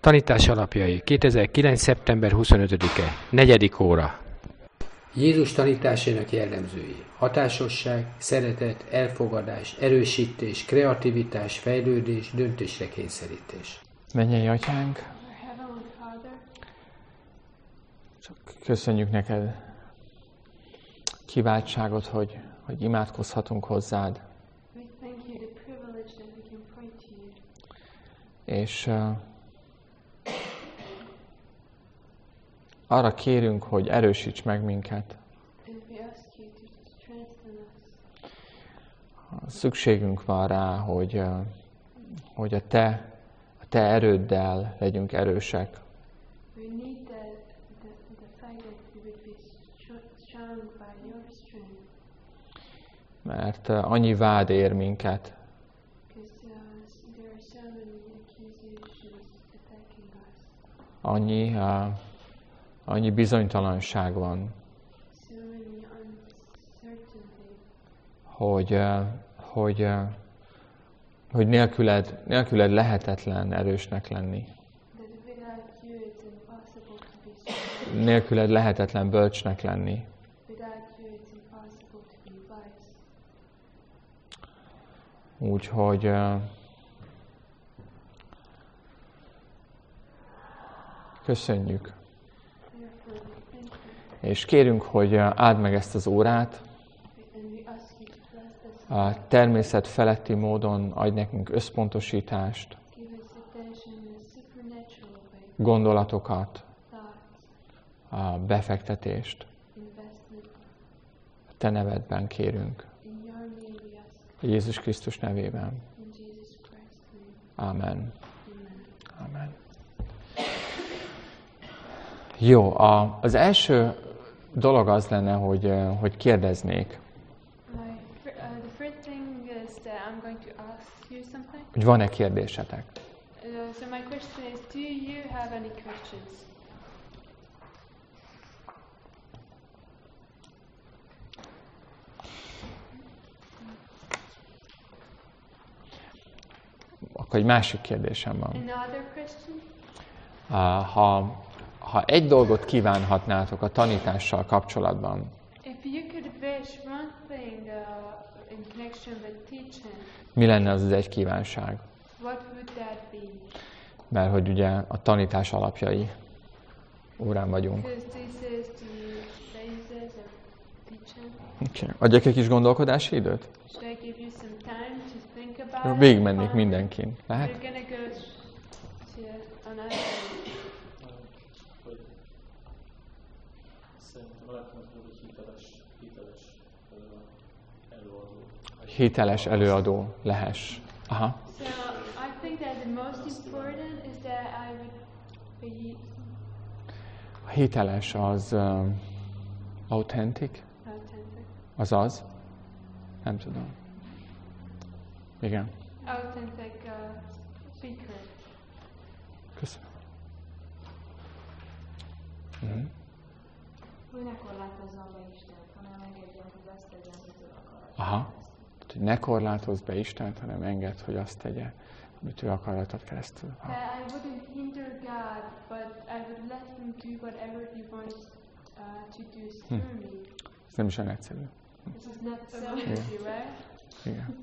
Tanítás alapjai, 2009. szeptember 25-e, 4. óra. Jézus tanításainak jellemzői: hatásosság, szeretet, elfogadás, erősítés, kreativitás, fejlődés, döntésre kényszerítés. Mennyei Atyánk, csak köszönjük neked kiváltságot, hogy imádkozhatunk hozzád. És arra kérünk, hogy erősíts meg minket. Szükségünk van rá, hogy a te erőddel legyünk erősek. Mert annyi vád ér minket. Annyi bizonytalanság van, hogy nélküled lehetetlen erősnek lenni. Nélküled lehetetlen bölcsnek lenni. Úgyhogy köszönjük. És kérünk, hogy áld meg ezt az órát. A természet feletti módon adj nekünk összpontosítást, gondolatokat, a befektetést. A te nevedben kérünk. Jézus Krisztus nevében. Amen. Amen. Jó, az első dolog az lenne, hogy kérdeznék. Hogy van-e kérdésetek? So my question is, do you have any questions? Akkor egy másik kérdésem van. Another question? Ha egy dolgot kívánhatnátok a tanítással kapcsolatban, If you could wish one thing in connection with teaching, mi lenne az egy kívánság? what would that be? Mert hogy ugye a tanítás alapjai órán vagyunk. Because this is the basis of teaching. Okay. Adjak egy kis gondolkodási időt? Should I give you some time to think about it? Végigmennék mindenkin. Lehet? We're gonna go to another. Hiteles előadó lehess. Aha. So I think that the most important is that I would be A hiteles az authentic? Az? Nem tudom. Igen. authentic speaker. Köszönöm. Hogy ne korlátozzon be Istent, hanem engedjen, hogy azt tegyen, amit ő akar. Aha. Hogy ne korlátozz be Istent, hanem engedd, hogy azt tegye, amit ő akar rajtad keresztül. That I wouldn't hinder God, but I would let Him do whatever He wants to do through me. Ez nem is olyan egyszerű. This is not so easy, right? Igen.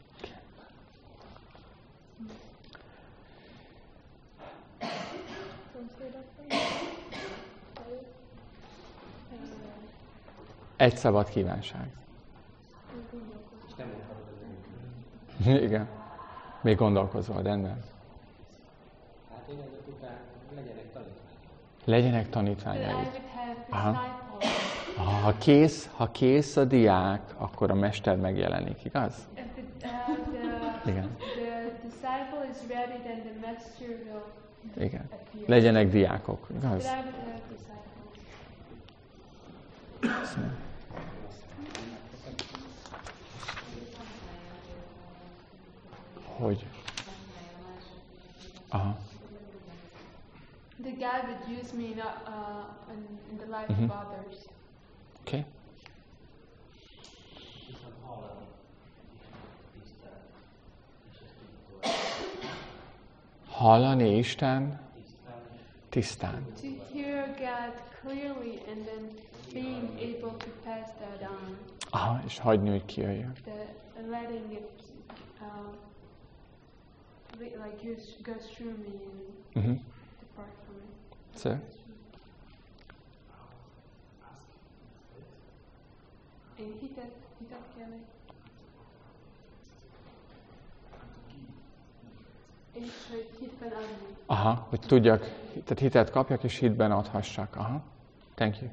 Egy szabad kívánság. Igen. Még gondolkozol, rendben. Hát én ezek után legyenek tanítványaim. Legyenek That I tanítványaid. would have Aha. disciples. Ha kész a diák, akkor a mester megjelenik, igaz? If Igen. the disciple is ready, then the master will Igen. appear. Legyenek diákok, igaz? But I would have disciples. Köszönöm. Hogy? Aha. The God would use me in the life of others. Oké. Hallani Isten tisztán. To hear God clearly and then being able to pass that on. Aha, és hagyni, hogy kijöjjön. Letting it like goes through me and depart from it. So, Én hitet kérlek. És hogy hitben adni. aha, hogy tudjak, tehát hitet kapjak, és hitben adhassak. Aha, thank you.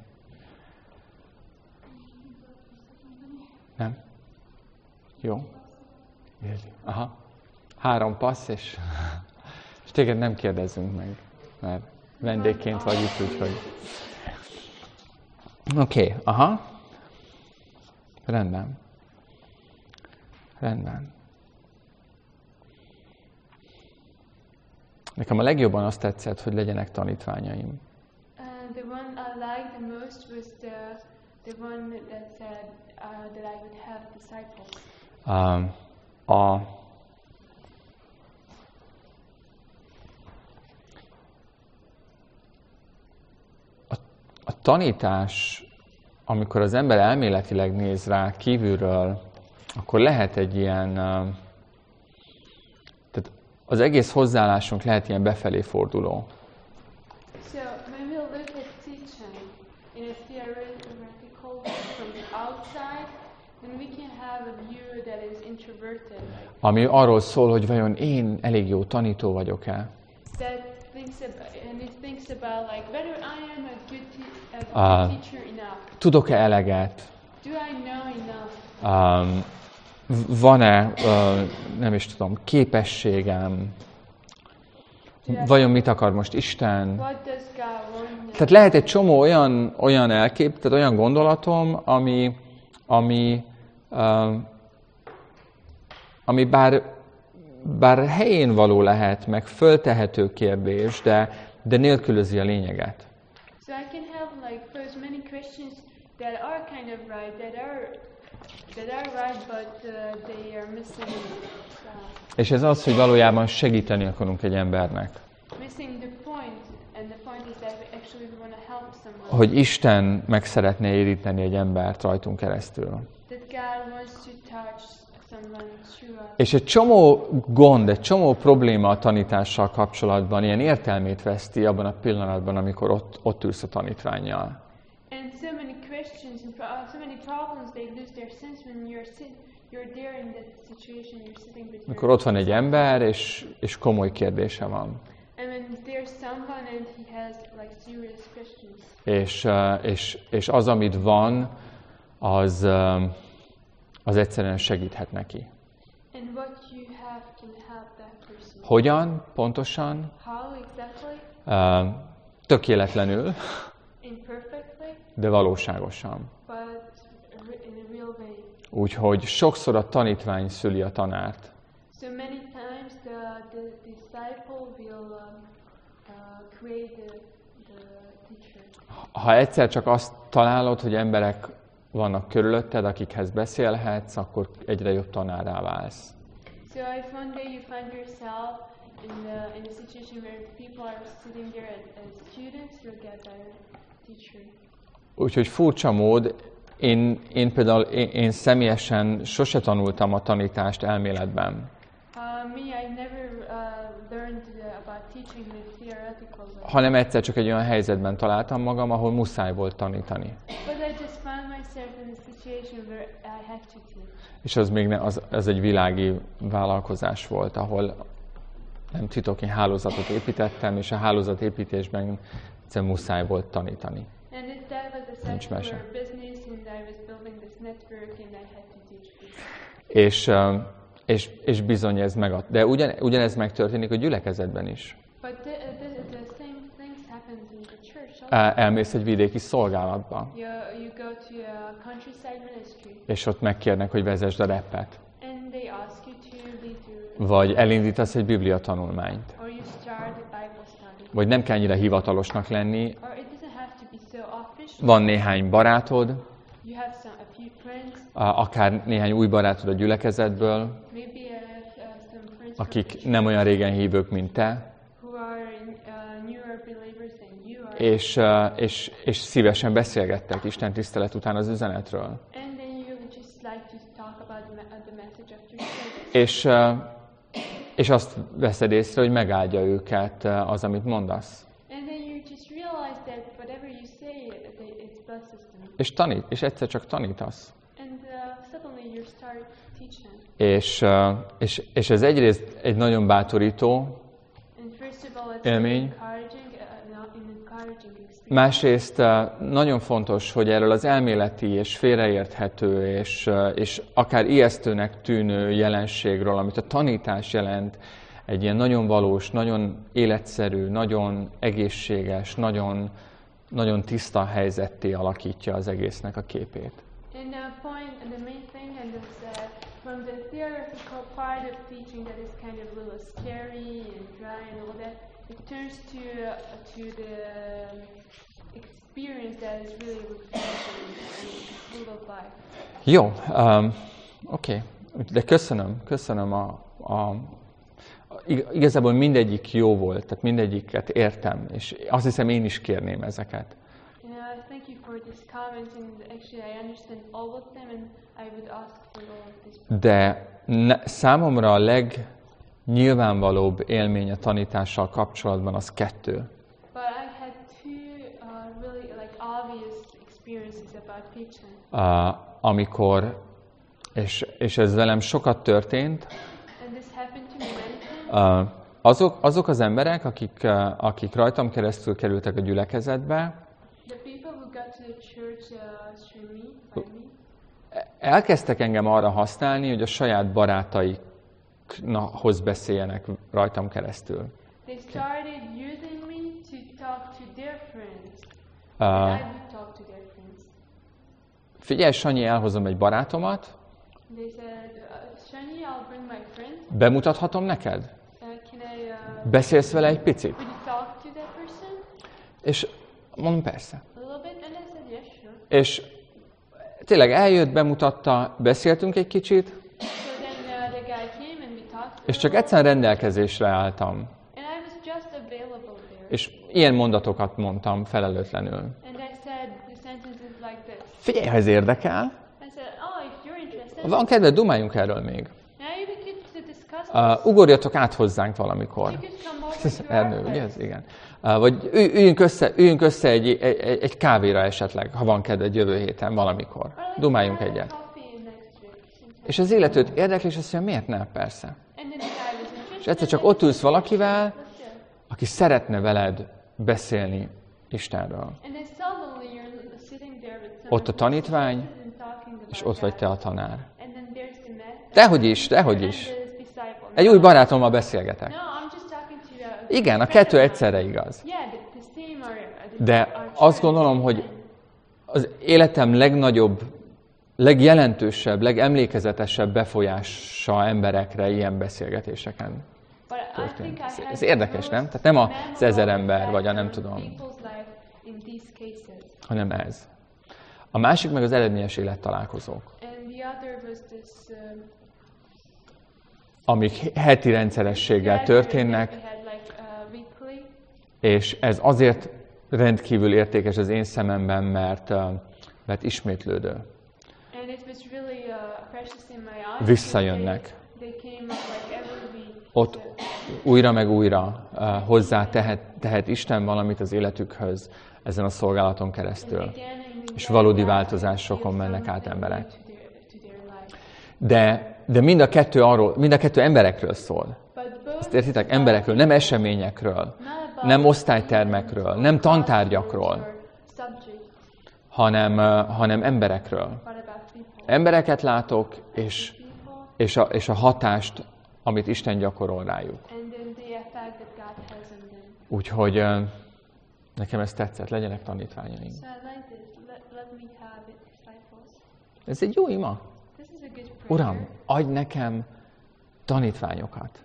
Nem? Jó? Érzi. Aha. 3 passz, és téged nem kérdezzünk meg, mert vendégként vagy itt, úgyhogy... Oké, aha. Rendben. Rendben. Nekem a legjobban azt tetszett, hogy legyenek tanítványaim. The one I liked the most was the one that said that I would have disciples. A tanítás, amikor az ember elméletileg néz rá kívülről, akkor lehet egy ilyen, tehát az egész hozzáállásunk lehet ilyen befelé forduló. So when we look at teaching in a theoretical way from the outside, then we can have a view that is introverted. Ami arról szól, hogy vajon én elég jó tanító vagyok-e? It thinks about like whether I am a good teacher enough. Tudok-e eleget? Do I know enough? Van-e, nem is tudom, képességem? Vajon mit akar most Isten? What does God want? Tehát lehet egy csomó olyan elkép, tehát olyan gondolatom, ami bár helyén való lehet, meg föltehető kérdés, de nélkülözi a lényeget. So I can have like pose many questions that are kind of right, that are right, but they are missing. És ez az, hogy valójában segíteni akarunk egy embernek. Missing the point, and the point is that we actually want to help someone. Hogy Isten meg szeretné érinteni egy embert rajtunk keresztül. That God wants to touch someone through us. És egy csomó gond, egy csomó probléma a tanítással kapcsolatban ilyen értelmét veszti abban a pillanatban, amikor ott ülsz a tanítvánnyal. And so many questions and so many problems, they lose their sense when you're there in that situation, you're sitting with Amikor ott van egy ember, és komoly kérdése van. And when there's someone and he has like serious questions. És az, amit van, az egyszerűen segíthet neki. And what you have can help that person. Hogyan? Pontosan? How exactly? Tökéletlenül, Imperfectly, de valóságosan. but in a real way. Úgyhogy sokszor a tanítvány szüli a tanárt. So many times the disciple will create the teacher. Ha egyszer csak azt találod, hogy emberek vannak körülötted, akikhez beszélhetsz, akkor egyre jobb tanárrá válsz. So if one day you find yourself in a situation where people are sitting there as students, you'll get a teacher. Úgyhogy furcsa mód, én például én személyesen sose tanultam a tanítást elméletben. I never learned about teaching in a theoretical way. Hanem egyszer csak egy olyan helyzetben találtam magam, ahol muszáj volt tanítani. But I just found myself in a situation where I had to teach. És az még az egy világi vállalkozás volt, ahol nem titok, én hálózatot építettem, és a hálózatépítésben egyszerűen muszáj volt tanítani. And that was a secular business, and I was building this network, and I had to teach people. És bizony ez megad. De ugyanez megtörténik a gyülekezetben is. But the same things happen in the church also. Elmész egy vidéki szolgálatba, You go to a countryside ministry, és ott megkérnek, hogy vezesd a repet. and they ask you to lead through, Vagy elindítasz egy bibliatanulmányt. or you start a Bible study, Vagy nem kell annyira hivatalosnak lenni. or it doesn't have to be so official. Van néhány barátod, You have a few friends, akár néhány új barátod a gyülekezetből, maybe some friends akik nem olyan régen hívők, mint te, who are newer are believers and you are. És szívesen beszélgettek Isten tisztelet után az üzenetről. And then you just like to talk about the message after service. És azt veszed észre, hogy megáldja őket az, amit mondasz. And then you just realize that whatever you say, it blesses them. És egyszer csak tanítasz. And suddenly you start teaching. És ez egyrészt egy nagyon bátorító And first of all, it's élmény. encouraging experience. Másrészt nagyon fontos, hogy erről az elméleti és félreérthető és akár ijesztőnek tűnő jelenségről, amit a tanítás jelent, egy ilyen nagyon valós, nagyon életszerű, nagyon egészséges, nagyon tiszta helyzetté alakítja az egésznek a képét. And the main thing is that from the theoretical part of teaching that is kind of a little scary and dry and all that, it turns to the experience that is really refreshing and full of life. Jó, oké. De köszönöm igazából mindegyik jó volt, tehát mindegyiket értem, és azt hiszem én is kérném ezeket. Thank you for this comment, and actually I understand all of them, and I would ask for all of this. De számomra a legnyilvánvalóbb élmény a tanítással kapcsolatban az 2. But I had two really obvious experiences about teaching. Amikor, és ez velem sokat történt, And this happened to me many times. azok az emberek, akik rajtam keresztül kerültek a gyülekezetbe, The people who got to the church through me, by me, elkezdtek engem arra használni, hogy a saját barátaikhoz beszéljenek rajtam keresztül. they started using me to talk to their friends. And I would talk to their friends. Figyelj, Sanyi, elhozom egy barátomat, They said, Shani, I'll bring my friend. bemutathatom neked? Can I? Beszélsz vele egy picit? Would you talk to that person És mondom, persze. a little bit? And I said, yes, sure. És tényleg eljött, bemutatta, beszéltünk egy kicsit, So then the guy came and we talked. és csak egyszerűen rendelkezésre álltam. And I was just available there. És ilyen mondatokat mondtam felelőtlenül. And I said the sentences like this. Figyelj, ha ez érdekel, I said, oh, if you're interested, van kedved, dumáljunk erről még. now you could discuss this. Ugorjatok át hozzánk valamikor. You could come over Ez to our Ernő, ugye place. ez? Igen. Vagy üljünk össze egy kávéra esetleg, ha van kedved jövő héten valamikor. Or let's Dumáljunk have egyet. coffee next week sometime. És az illetőt érdekli, és azt mondja, miért ne? Persze. And then the guy was interested. És egyszer csak ott ülsz valakivel, Let's do it. aki szeretne veled beszélni Istenről. And then suddenly you're sitting there with someone Ott a tanítvány, who's interested in talking about és ott vagy God. te a tanár. And then there's the master. Dehogy is. And there's disciple. Egy új barátommal beszélgetek. No, I'm just talking to you. Igen, a 2 egyszerre igaz. Yeah, the same are De are azt true. gondolom, hogy az életem legnagyobb, legjelentősebb, legemlékezetesebb befolyása emberekre ilyen beszélgetéseken But I történt. think I had Ez érdekes, nem? Tehát nem az 1000 ember, vagy a nem tudom, people's life in these cases. hanem ez. A másik meg az eredményes élettalálkozók, And the other was this amik heti rendszerességgel történnek, we had weekly. és ez azért rendkívül értékes az én szememben, mert ismétlődő. And it was really precious in my eyes. Visszajönnek. They came up every week. Ott újra meg újra hozzá tehet Isten valamit az életükhöz ezen a szolgálaton keresztül. És valódi változásokon mennek át emberek. De mind a kettő emberekről szól. Ezt értitek? Emberekről, nem eseményekről, nem osztálytermekről, nem tantárgyakról, hanem emberekről. Embereket látok, és a hatást, amit Isten gyakorol rájuk. Úgyhogy nekem ez tetszett, legyenek tanítványaink. Ez egy jó ima. Uram, adj nekem tanítványokat.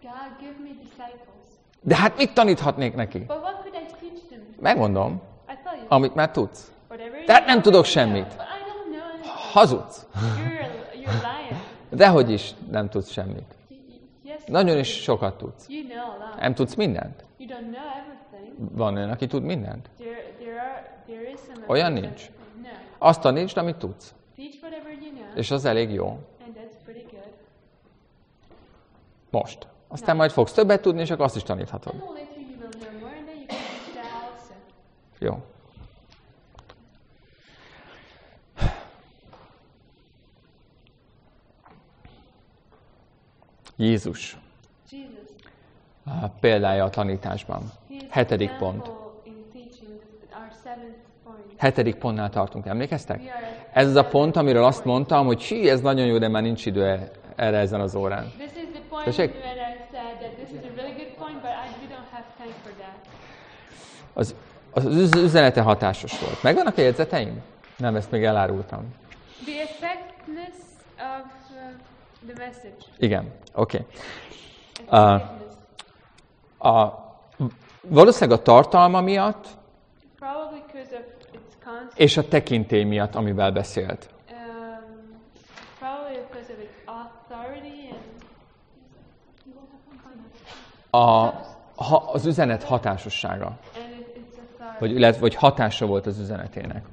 De hát mit taníthatnék neki? Megmondom, amit már tudsz. Tehát nem tudok semmit. Hazudsz. Dehogy is nem tudsz semmit. Nagyon is sokat tudsz. Nem tudsz mindent. Van olyan, aki tud mindent? There is some. Olyan of nincs. No. Azt tanítsd, amit tudsz. Teach whatever you know, És az elég jó. and that's pretty good. Most. Aztán majd fogsz többet tudni, és akkor azt is taníthatod. And then later you will know more, and then you can teach that also. Jó. Jézus Jesus. a példája a tanításban. He is 7. an pont. example in teaching. Our 7th point. 7. pontnál tartunk, emlékeztek? We are at Ez az a pont, 7th amiről azt point. mondtam, hogy hű, ez nagyon jó, de már nincs idő erre ezen az órán. This is the point Tessék? where I said that this is a really good point, but we don't have time for that. Az üzenete hatásos volt. Megvannak a jegyzeteim? Nem, ezt még elárultam. The effectiveness of the message. Igen, oké. Effectiveness. Valószínűleg a tartalma miatt, Probably because of its content. és a tekintély miatt, amivel beszélt. Probably because of its authority and Az üzenet hatásossága, its authority. vagy hatása volt az üzenetének.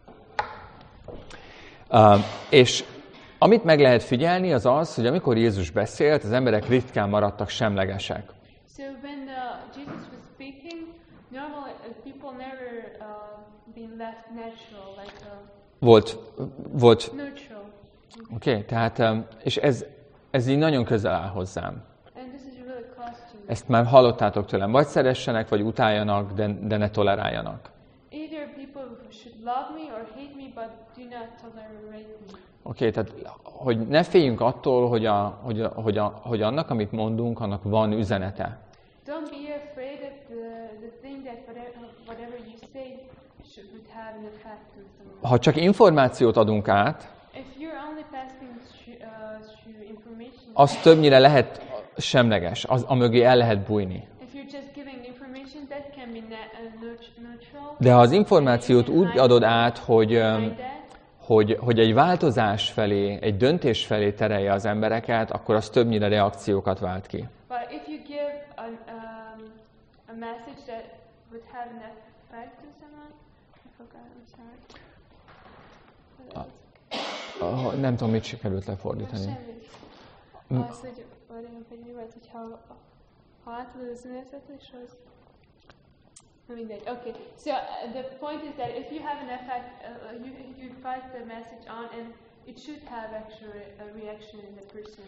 És amit meg lehet figyelni, az az, hogy amikor Jézus beszélt, az emberek ritkán maradtak semlegesek. So when Jesus was speaking, normally people never been left natural, like Volt neutral. oké, tehát, és ez így nagyon közel áll hozzám. And this is really close to me. Ezt már hallottátok tőlem, vagy szeressenek, vagy utáljanak, de ne toleráljanak. Either people should love me or hate me, but do not tolerate me. Oké, tehát hogy ne féljünk attól, hogy annak, amit mondunk, annak van üzenete. Don't be afraid of the thing that whatever you say would have an effect on someone. Ha csak információt adunk át, If you're only passing through information, az többnyire lehet semleges, amögé el lehet bújni. if you're just giving information, that can be neutral. De ha az információt úgy adod át, hogy That, egy változás felé, egy döntés felé terelje az embereket, akkor az többnyire reakciókat vált ki. but if you give a message that would have an effect on someone, I forgot, I'm sorry. Nem tudom, mit sikerült lefordítani. Semmi. Az, hogy olyan pedig volt, hogyha átadod az üzenetet, és az... Na mindegy, okay. So the point is that if you have an effect, you pass the message on, and it should have actually a reaction in the person.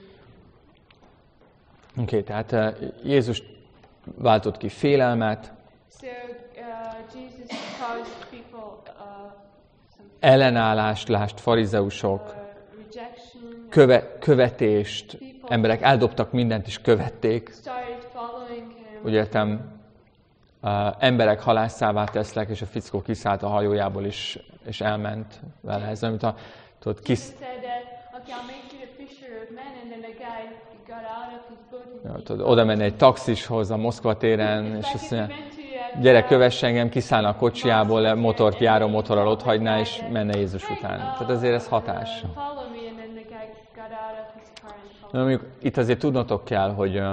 Oké, tehát Jézus váltott ki félelmet, So Jesus caused people some ellenállást, lásd farizeusok, rejection. követést, emberek eldobtak mindent és követték. Started following him. Úgy értem, emberek halásszává teszlek, és a fickó kiszállt a hajójából is, és elment vele. Ez olyan, mint tudod, Jesus said that, okay, I'll make you a fisher of men, and then the guy got out of his boat and tudod, oda menne egy taxishoz a Moszkva téren, It's és like azt if you mondja, went to a gyere, kövess engem, kiszállna a kocsiából, motort, járó motorral ott hagyná, és menne Jézus után. Tehát azért ez hatás. Follow me, and then the guy got out of his car and followed. Na, mondjuk itt azért tudnotok kell, hogy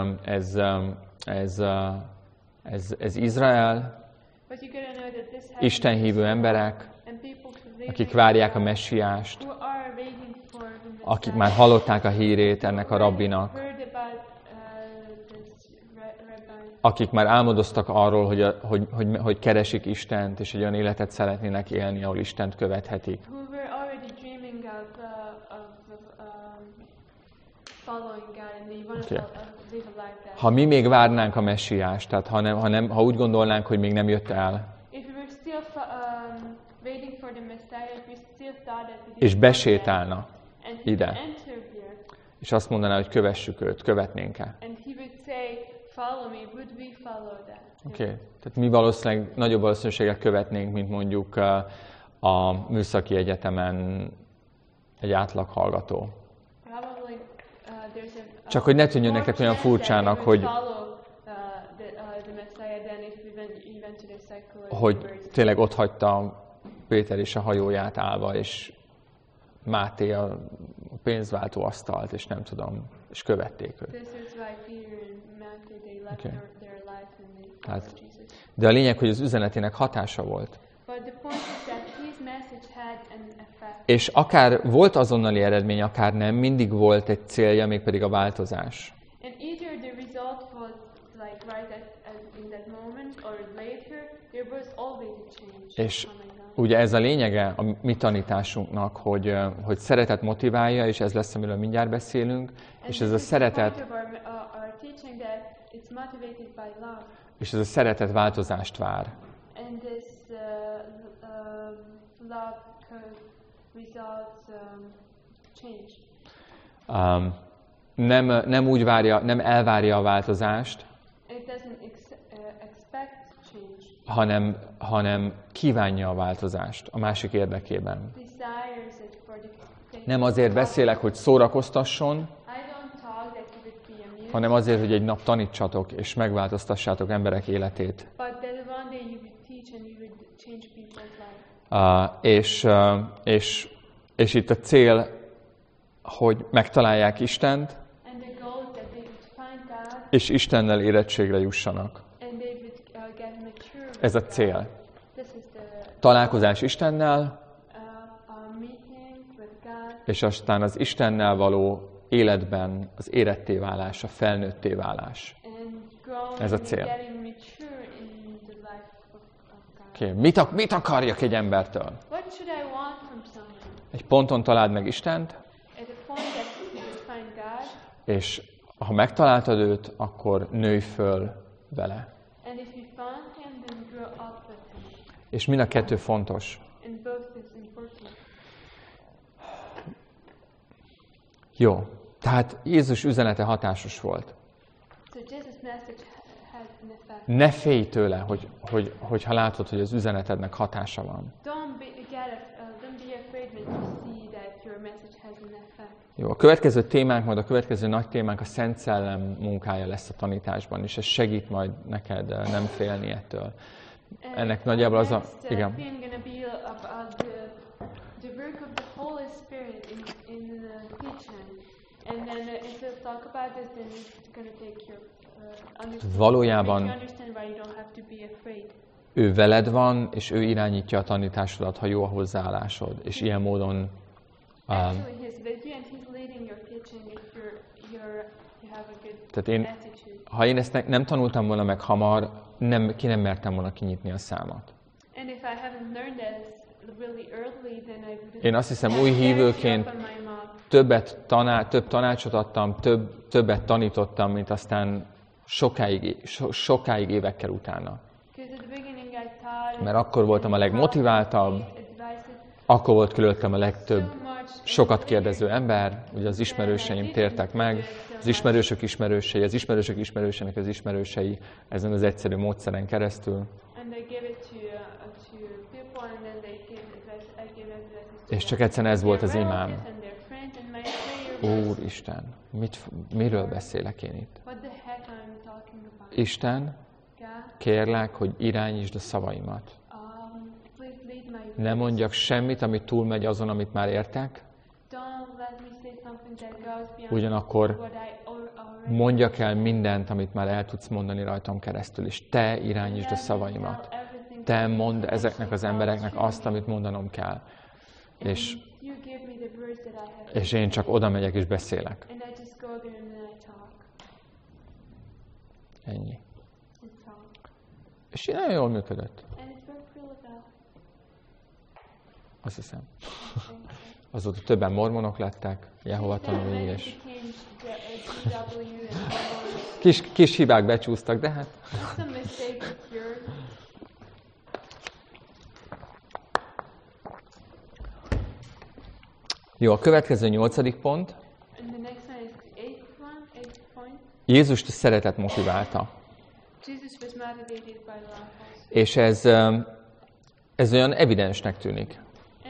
ez Izrael, But you gotta know that this happens Isten hívő emberek, and people who live akik in várják a Israel, messiást, who are waiting for the Messiah, akik már hallották a hírét ennek a rabbinak, heard about this rabbi, akik már álmodoztak arról, hogy keresik Istent, és egy olyan életet szeretnének élni, ahol Istent követhetik. who were already dreaming of following God, and they want to Okay. live a life that. Ha mi még várnánk a messiást, tehát ha úgy gondolnánk, hogy még nem jött el, If we were still waiting for the Messiah, if we still thought that he és didn't come yet, besétálna and he ide, would enter here, és azt mondaná, hogy kövessük őt, követnénk-e. and he would say, follow me, would we follow that? Oké. Tehát mi valószínűleg nagyobb valószínűséggel követnénk, mint mondjuk a műszaki egyetemen egy átlag hallgató. Probably there's Csak hogy ne tűnjön more nektek olyan chance that furcsának, we hogy, would follow the Messiah than if we went to the secular hogy university. tényleg ott hagyta Péter is a hajóját állva, és Máté a pénzváltó asztalt, és nem tudom, és követték őt. This is why Peter and Matthew, they left Okay. their life and they Tehát followed Jesus. De a lényeg, hogy az üzenetének hatása volt. But the point is that his message had an effect. És akár volt azonnali eredmény, akár nem, mindig volt egy célja, mégpedig a változás. And either the result was like right in that moment or later, there was always a change. És ugye ez a lényege a mi tanításunknak, hogy szeretet motiválja, és ez lesz, amiről mindjárt beszélünk, és ez a szeretet, és ez a szeretet változást vár. And this love could result change. Nem úgy várja, nem elvárja a változást, It doesn't expect change. hanem kívánja a változást a másik érdekében. Desires it for the sake Nem azért beszélek, hogy szórakoztasson, I don't talk that you would be amused, hanem azért, hogy egy nap tanítsatok és megváltoztassátok emberek életét. but that one day you would teach and you would change people's life. És itt a cél, hogy megtalálják Istent, And the goal is that they would find God és Istennel érettségre jussanak. and they would get mature. Ez a cél. This is the Találkozás Istennel, meeting with God, és aztán az Istennel való életben az éretté válás, a felnőtté válás. and growing Ez a and cél. getting mature in the life of God. Okay. Mit akarjak egy embertől? What should I want from someone? Egy ponton találd meg Istent, At the point that you would find God, és ha megtaláltad őt, akkor nőj föl vele. and if you found Him, then grow up with Him. És mind a kettő fontos. And both is important. Jó. Tehát Jézus üzenete hatásos volt. So Jesus' message had an effect. Ne félj tőle, hogyha látod, hogy az üzenetednek hatása van. Don't be afraid when you see that your message has an effect. Jó, a következő témánk, majd a következő nagy témánk a Szent Szellem munkája lesz a tanításban, és ez segít majd neked nem félni ettől. Ennek nagyjából az a... Igen. Next theme gonna be about the work of the Holy Spirit in teaching. And then if we'll talk about this, then it's gonna take your Valójában make you understand why you don't have to be afraid. ő veled van, és ő irányítja a tanításodat, ha jó a hozzáállásod. És ilyen módon... Actually, he's with you and he's leading your teaching if you have a good Tehát attitude. ha én ezt nem tanultam volna meg hamar, ki nem mertem volna kinyitni a számat. And if I haven't learned this really early, then I wouldn't. Én azt hiszem, új hívőként több tanácsot adtam, többet tanítottam, mint aztán sokáig évekkel utána. Mert akkor voltam a legmotiváltabb, akkor volt körülöttem a legtöbb sokat kérdező ember, ugye az ismerőseim tértek meg, az ismerősök ismerősei, az ismerősök ismerősének az ismerősei ezen az egyszerű módszeren keresztül. És csak egyszerűen ez volt az imám. Úristen, miről beszélek én itt? Isten, kérlek, hogy irányítsd a szavaimat. Ne mondjak semmit, ami túlmegy azon, amit már értek. Ugyanakkor mondjak el mindent, amit már el tudsz mondani rajtam keresztül, és te irányítsd a szavaimat. Te mondd ezeknek az embereknek azt, amit mondanom kell. És én csak oda megyek és beszélek. Ennyi. És nagyon jól működött. Azt hiszem. Azóta többen mormonok lettek, Jehova tanúi, és kis hibák becsúsztak, de hát... Jó, a következő 8. pont. Jézust a szeretet motiválta. És ez olyan evidensnek tűnik.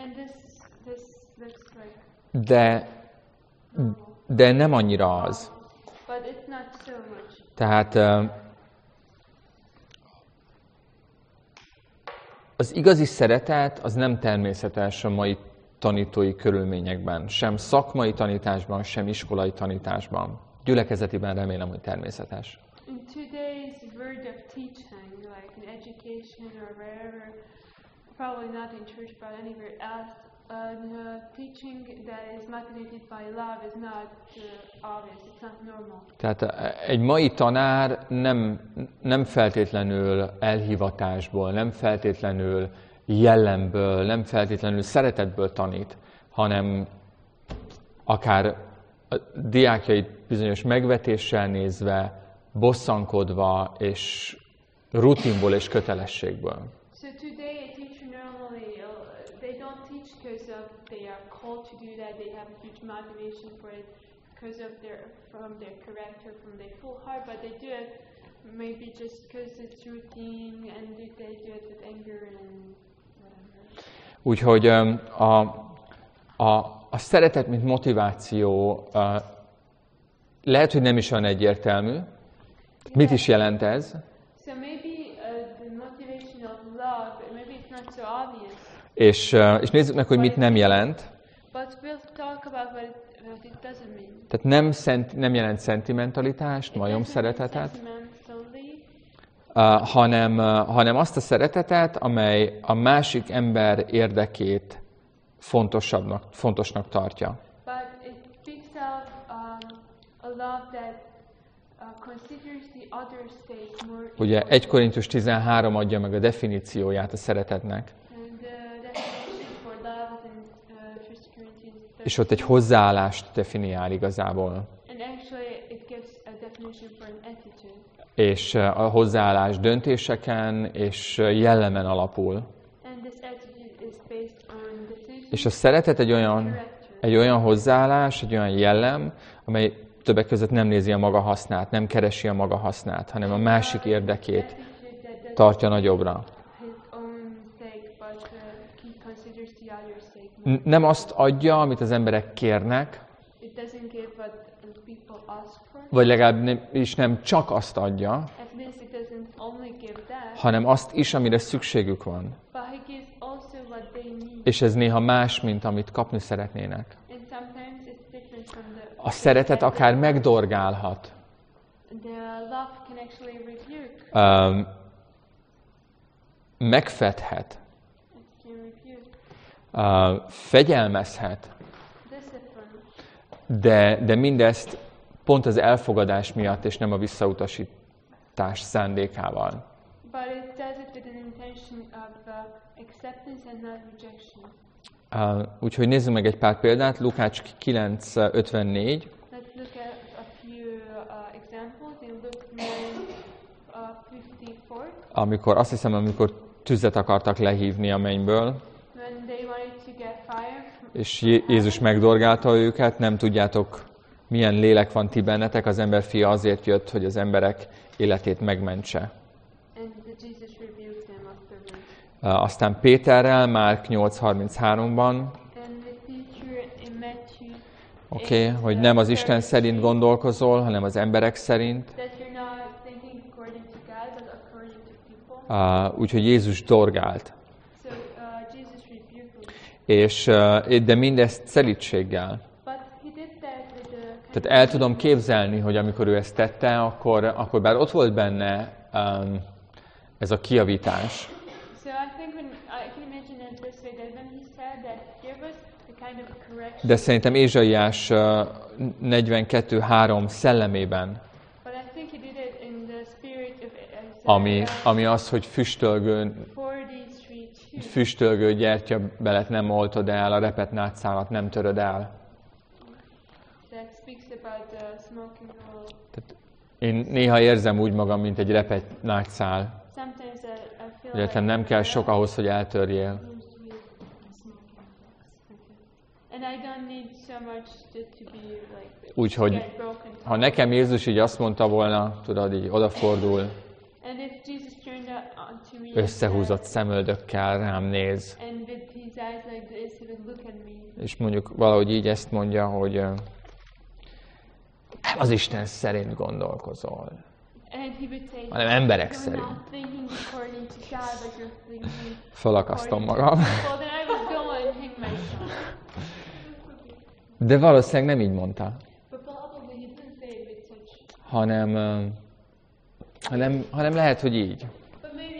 De nem annyira az. Tehát az igazi szeretet az nem természetes a mai tanítói körülményekben, sem szakmai tanításban, sem iskolai tanításban. Gyülekezetiben remélem, hogy természetes. In today's word of teaching, like in education or wherever, probably not in church but anywhere else, teaching that is motivated by love is not obvious, it's not normal. Tehát egy mai tanár nem feltétlenül elhivatásból, nem feltétlenül jellemből, nem feltétlenül szeretetből tanít, hanem akár a diákjait bizonyos megvetéssel nézve, bosszankodva és rutinból és kötelességből. So today a teacher normally, they don't teach because they are called to do that, they have a huge motivation for it because of from their character, from their full heart, but they do it maybe just because it's routine and they do it with anger and whatever. Úgyhogy a szeretet, mint motiváció lehet, hogy nem is olyan egyértelmű. Mit is jelent ez? So maybe the motivation of love, maybe it's not so obvious. És nézzük meg, hogy mit nem jelent. But we'll talk about what it doesn't mean. Tehát nem jelent szentimentalitást, majomszeretetet, hanem azt a szeretetet, amely a másik ember érdekét fontosnak tartja. But it speaks of a love that considers the other state more. Ugye 1 Korintus 13 adja meg a definícióját a szeretetnek. And the definition for love is in 1 Corinthians 13. És ott egy hozzáállást definiál igazából. And actually it gives a definition for an attitude. És a hozzáállás döntéseken és jellemen alapul. And this attitude is based on decision. És a szeretet egy olyan hozzáállás, egy olyan jellem, amely többek között nem nézi a maga hasznát, nem keresi a maga hasznát, hanem a másik érdekét tartja nagyobbra. Nem azt adja, amit az emberek kérnek, vagy legalábbis nem csak azt adja, hanem azt is, amire szükségük van. És ez néha más, mint amit kapni szeretnének. A szeretet akár megdorgálhat. Megfedhet. Fegyelmezhet. De mindezt pont az elfogadás miatt, és nem a visszautasítás szándékával. Úgyhogy nézzük meg egy pár példát. Lukács 9:54. Amikor tüzet akartak lehívni a mennyből, és Jézus megdorgálta őket, nem tudjátok, milyen lélek van ti bennetek, az ember fia azért jött, hogy az emberek életét megmentse. Aztán Péterrel, Márk 8:33-ban, hogy nem az Isten szerint gondolkozol, hanem az emberek szerint. Úgyhogy Jézus dorgált. De mindezt szelídséggel. Tehát el tudom képzelni, hogy amikor ő ezt tette, akkor bár ott volt benne ez a kijavítás. De szerintem Ézsaiás 42:3 szellemében, ami az, hogy füstölgő gyertyabelet nem oltod el, a repett nátszálat nem töröd el. Tehát én néha érzem úgy magam, mint egy repett nátszál. Illetve nem kell sok ahhoz, hogy eltörjél. Úgyhogy, ha nekem Jézus így azt mondta volna, tudod, így odafordul, összehúzott szemöldökkel rám néz, és mondjuk valahogy így ezt mondja, hogy nem az Isten szerint gondolkozol, hanem emberek szerint. Fölakasztom magam. De valószínűleg nem így mondta. hanem lehet, hogy így.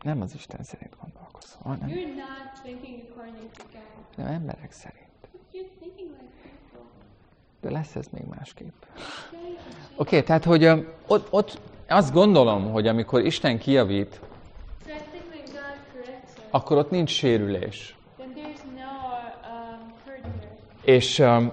Nem az Isten szerint gondolkozol, hanem You're not thinking according to God. nem emberek szerint. You're thinking like people. De lesz ez még másképp. Okay? Oké, tehát, hogy ott azt gondolom, hogy amikor Isten kijavít, So I think when God corrects us, akkor ott nincs sérülés. then there's no hurt there. És Yeah.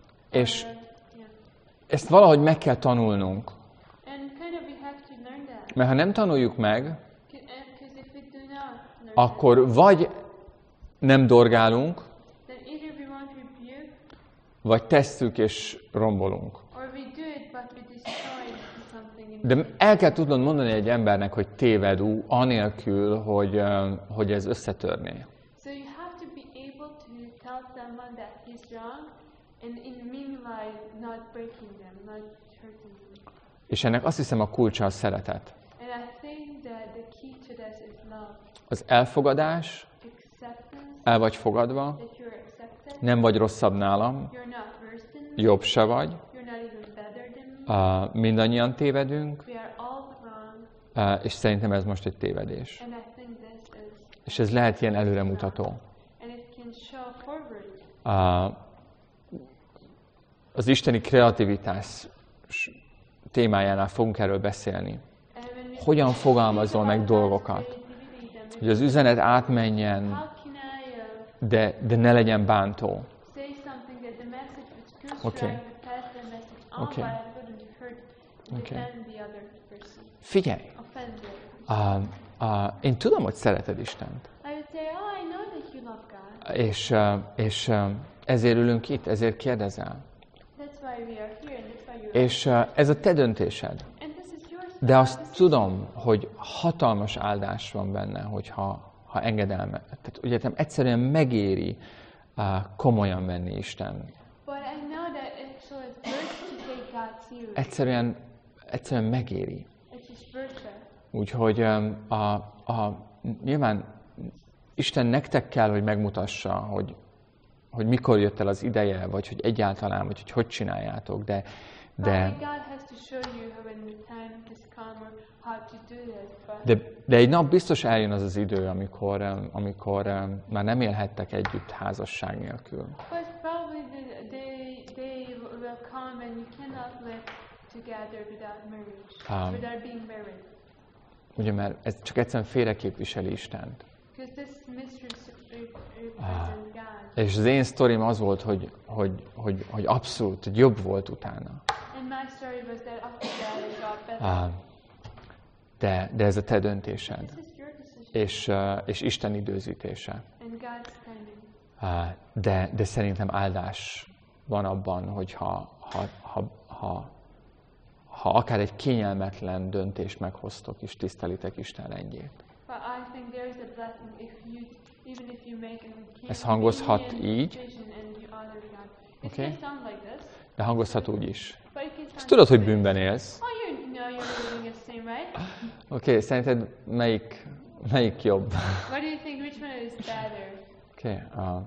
ezt valahogy meg kell tanulnunk. And kind of we have to learn that. Mert ha nem tanuljuk meg, Because if we do not learn akkor vagy nem dorgálunk, that, then either we won't rebuke, vagy tesszük és rombolunk. or we do it but we destroy something. De el kell tudnod mondani egy embernek, hogy téved, anélkül, hogy ez összetörné. So you have to be able to tell someone that he's wrong, and in the meanwhile not breaking them, not hurting them. És ennek azt hiszem a kulcsa a szeretet. And I think that the key to this is love. Az elfogadás, Acceptance, el vagy fogadva, that you're accepted, nem vagy rosszabb nálam, you're not worse than me, jobb se vagy, you're not even better than me. mindannyian tévedünk, We are all wrong, és szerintem ez most egy tévedés. and I think this is, És ez lehet ilyen előremutató. and it can show forward. Az isteni kreativitás témájánál fogunk erről beszélni. And when we Hogyan fogalmazol meg dolgokat, hogy az üzenet átmenjen, how can I de ne legyen bántó. say something that the message which goes Okay. right would pass the message on, Okay. but I wouldn't hurt, Okay. offend the other person, Figyelj! offend the other person. Én tudom, hogy szereted Istent. I would say, oh, I know that you love God. És ezért ülünk itt, ezért kérdezel. That's why we are here, and that's why you're És ez a te döntésed. and this is yours. De azt tudom, hogy hatalmas áldás van benne, hogyha engedelme. Tehát ugye egyszerűen megéri komolyan venni Isten. But I know that actually it's worth to take God serious. Egyszerűen megéri. It's just worth it. Úgyhogy nyilván Isten nektek kell, hogy megmutassa, hogy mikor jött el az ideje, vagy hogy egyáltalán, vagy hogy csináljátok, de God has to show you when the time has come or how to do this. But de egy nap biztos eljön az az idő, amikor már nem élhettek együtt házasság nélkül. but probably the day will come and you cannot live together without marriage, without being married. Ugye, mert ez csak egyszerűen félreképviseli Istent. Because this mystery represents God. És az én sztorim az volt, hogy abszolút hogy jobb volt utána. And my story was that after that it got better. De ez a te döntésed. This is your decision És Isten időzítése. and God's timing. De szerintem áldás van abban, hogy ha akár egy kényelmetlen döntést meghoztok, és tisztelitek Isten rendjét. But I think there is a blessing even if you make a Ez hangozhat így. decision and you honor God. It Okay. can sound like this, De hangozhat úgy is. but it can sound Ezt tudod, hogy like this. bűnben élsz. Oh, you know you're doing a sin, right? Oké, szerinted melyik jobb? What do you think? Which one is better? Oké.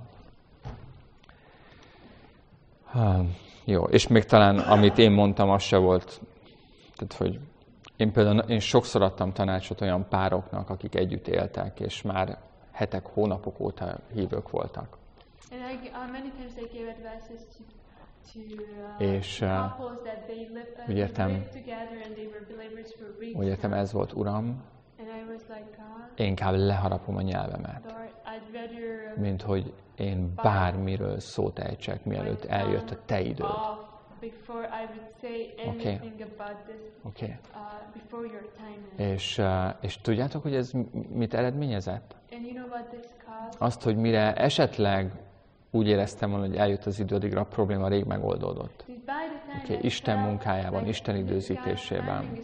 Jó, és még talán, amit én mondtam, az se volt. Tehát, hogy én sokszor adtam tanácsot olyan pároknak, akik együtt éltek, és már hetek, hónapok óta hívők voltak. And many times I gave advices to És couples that they úgy lived értem, together and they were believers for weeks. úgy értem, now. ez volt, Uram, And I was like, God, én inkább leharapom a nyelvemet, Lord, I'd rather mint hogy én bármiről szót ejtsek, mielőtt eljött a te időd. off before I would say anything about this Oké. before your time. És tudjátok, hogy ez mit eredményezett? And you know what this caused? Azt, hogy mire esetleg úgy éreztem volna, hogy eljött az idő, addigra a probléma rég megoldódott. Oké, Isten munkájában, Isten időzítésében.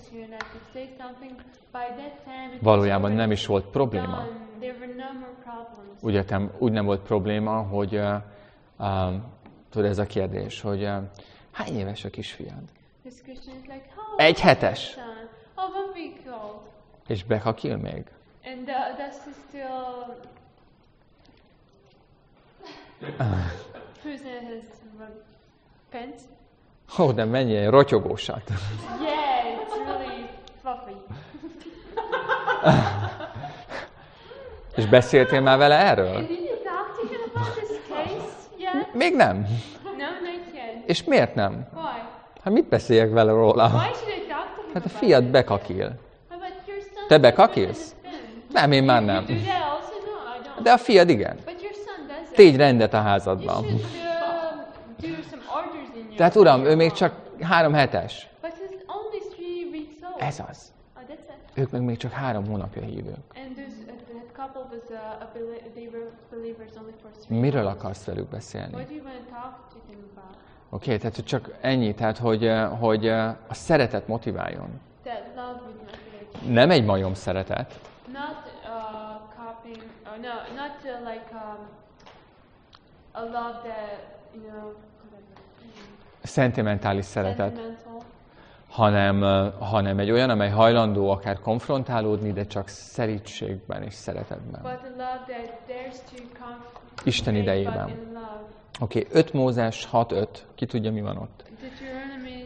Valójában nem is volt probléma. Úgy értem, úgy nem volt probléma, hogy tudod, ez a kérdés, hogy hány éves a kisfiad? 1 hetes. És bekakil még? And that's still who's in his pants? Ó, de mennyire rotyogósat. Yeah, it's really fluffy. És beszéltél már vele erről? And did you talk to him about this case yet? Még nem. No, not yet. És miért nem? Why? Hát mit beszéljek vele róla? Why should I talk to him Hát a about fiad it? bekakil. How about your son? Te bekakilsz? Nem, én már nem. You do that also? No, I don't. De a fiad igen. But your son does it. Tégy rendet a You házadban. should do some orders in your Tehát uram, ő még csak 3 hetes. But he's only 3 weeks old. Ez az. Oh, that's it. Ők meg még csak 3 hónapja hívők. And that couple was they were believers only for 3 Miről months. akarsz velük beszélni? What do you want to talk to him about? Oké, tehát hogy csak ennyi, tehát hogy a szeretet motiváljon. That love would motivate you. Nem egy majom szeretet, Not copying, or no, not like a love that, you know, szentimentális szeretet, sentimental. hanem egy olyan, amely hajlandó akár konfrontálódni, de csak szerítségben és szeretetben. But a love that dares to Isten idejében. but in love. Oké, 5 Mózes 6.5. Ki tudja, mi van ott? Deuteronomy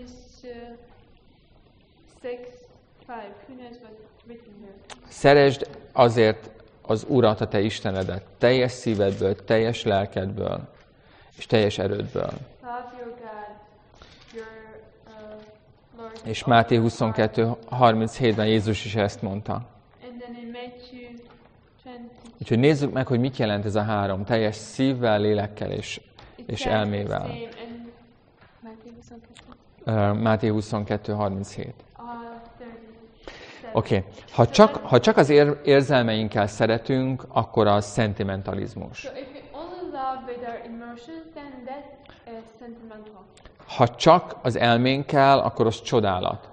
6:5. Who knows what's written here? Szeresd azért az Urat, a te Istenedet, teljes szívedből, teljes lelkedből és teljes erődből. Love your God, your Lord. És Máté 22.37-ben Jézus is ezt mondta. And then in Matthew 20, Úgyhogy nézzük meg, hogy mit jelent ez a 3. Teljes szívvel, lélekkel és it says elmével. the same. And Matthew 22. Máté 22.37. 37. Oké. Ha csak az érzelmeinkkel szeretünk, akkor az szentimentalizmus. So if we only love with our emotions, then that's sentimental. Ha csak az elménkkel, akkor az csodálat.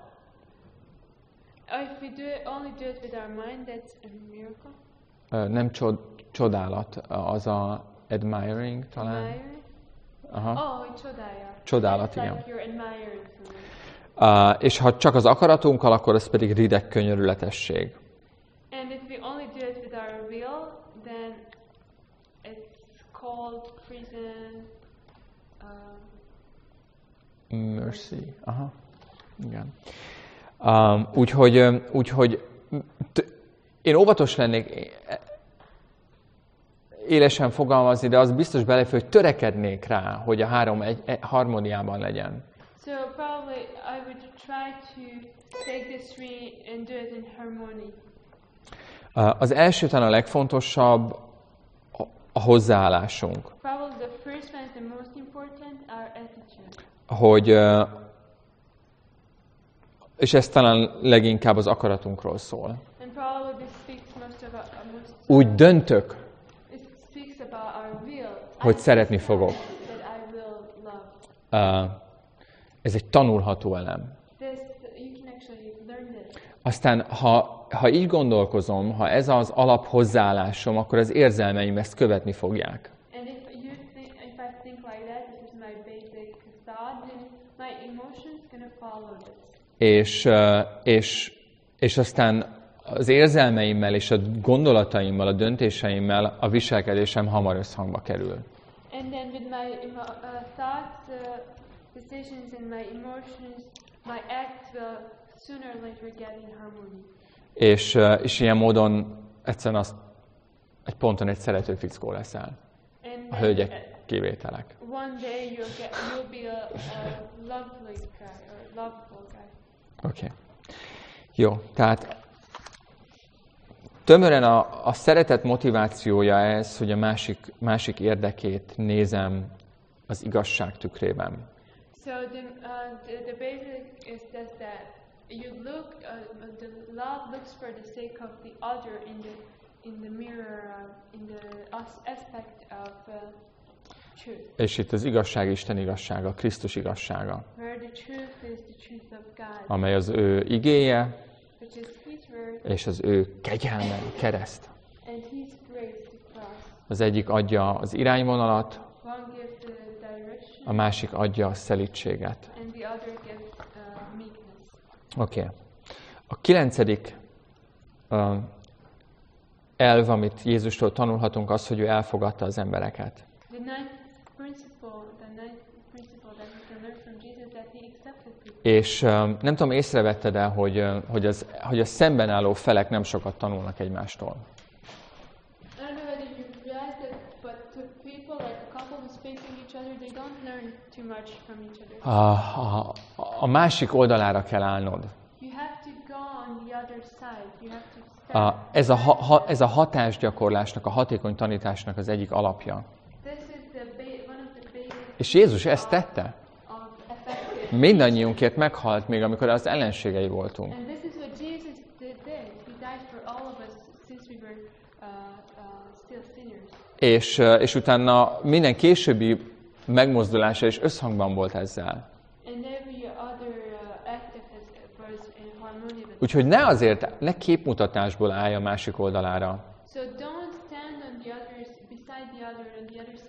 If we only do it with our mind, that's a miracle. Nem csodálat, az a admiring talán. Admire. Aha. Oh, hogy csodálja. Csodálat, It's igen. like you're admiring someone. És ha csak az akaratunkkal, akkor az pedig rideg könyörületesség. And if we only do it with our will, then it's called prison. Mercy. Aha. Igen. Úgyhogy én óvatos lennék élesen fogalmazni, de az biztos belefér, hogy törekednék rá, hogy a 3 harmóniában legyen. So probably I would try to take this 3 and do it in harmony. Az első talán a legfontosabb a hozzáállásunk. Probably the first one is the most important, our attitude. Hogy, és ez talán leginkább az akaratunkról szól. And probably this speaks most about Úgy döntök, it speaks about our will. hogy I szeretni decide fogok. that I will love. Ez egy tanulható elem. This you can actually learn this. Aztán, ha így gondolkozom, ha ez az alap hozzáállásom, akkor az érzelmeim ezt követni fogják. And if I think like that, this is my basic thought, then my emotions gonna follow this. És aztán az érzelmeimmel és a gondolataimmal, a döntéseimmel a viselkedésem hamar összhangba kerül. And then with my thoughts, decisions and my emotions, my acts will sooner or later get in harmony. És ilyen módon egyszerűen egy ponton egy szerető fickó leszel. And A hölgyek kivételek. one day you'll be a lovely guy or lovable guy. Oké. Jó, tehát tömören a szeretet motivációja ez, hogy a másik érdekét nézem az igazság tükrében. So the basic is just that you look, the love looks for the sake of the other in the mirror, in the aspect of truth. És itt az igazság Isten igazsága, Krisztus igazsága, Where the truth is the truth of God, amely az ő igéje which is His word, és az ő kegyelme, kereszt. and His grace, the cross. Az egyik adja az irányvonalat, One gives the direction, a másik adja a szelídséget. and the other gives meekness. Oké. A 9. elv, amit Jézustól tanulhatunk, az, hogy ő elfogadta az embereket. The ninth principle that we can learn from Jesus, that He accepted people. És nem tudom, észrevetted-e, hogy a szemben álló felek nem sokat tanulnak egymástól. facing each other, they don't learn too much from each other. A másik oldalára kell állnod. You have to go on the other side. You have to stand. Ez a hatásgyakorlásnak, a hatékony tanításnak az egyik alapja. This is one of the basic És Jézus ezt tette. of effective. Mindannyiunkért meghalt még, amikor az ellenségei voltunk. And this is what Jesus did. He died for all of us since we were still sinners. És utána minden későbbi megmozdulása is összhangban volt ezzel. And every other act of his was in harmony with. Úgyhogy ne képmutatásból állj a másik oldalára, So don't stand on the others, beside the other, on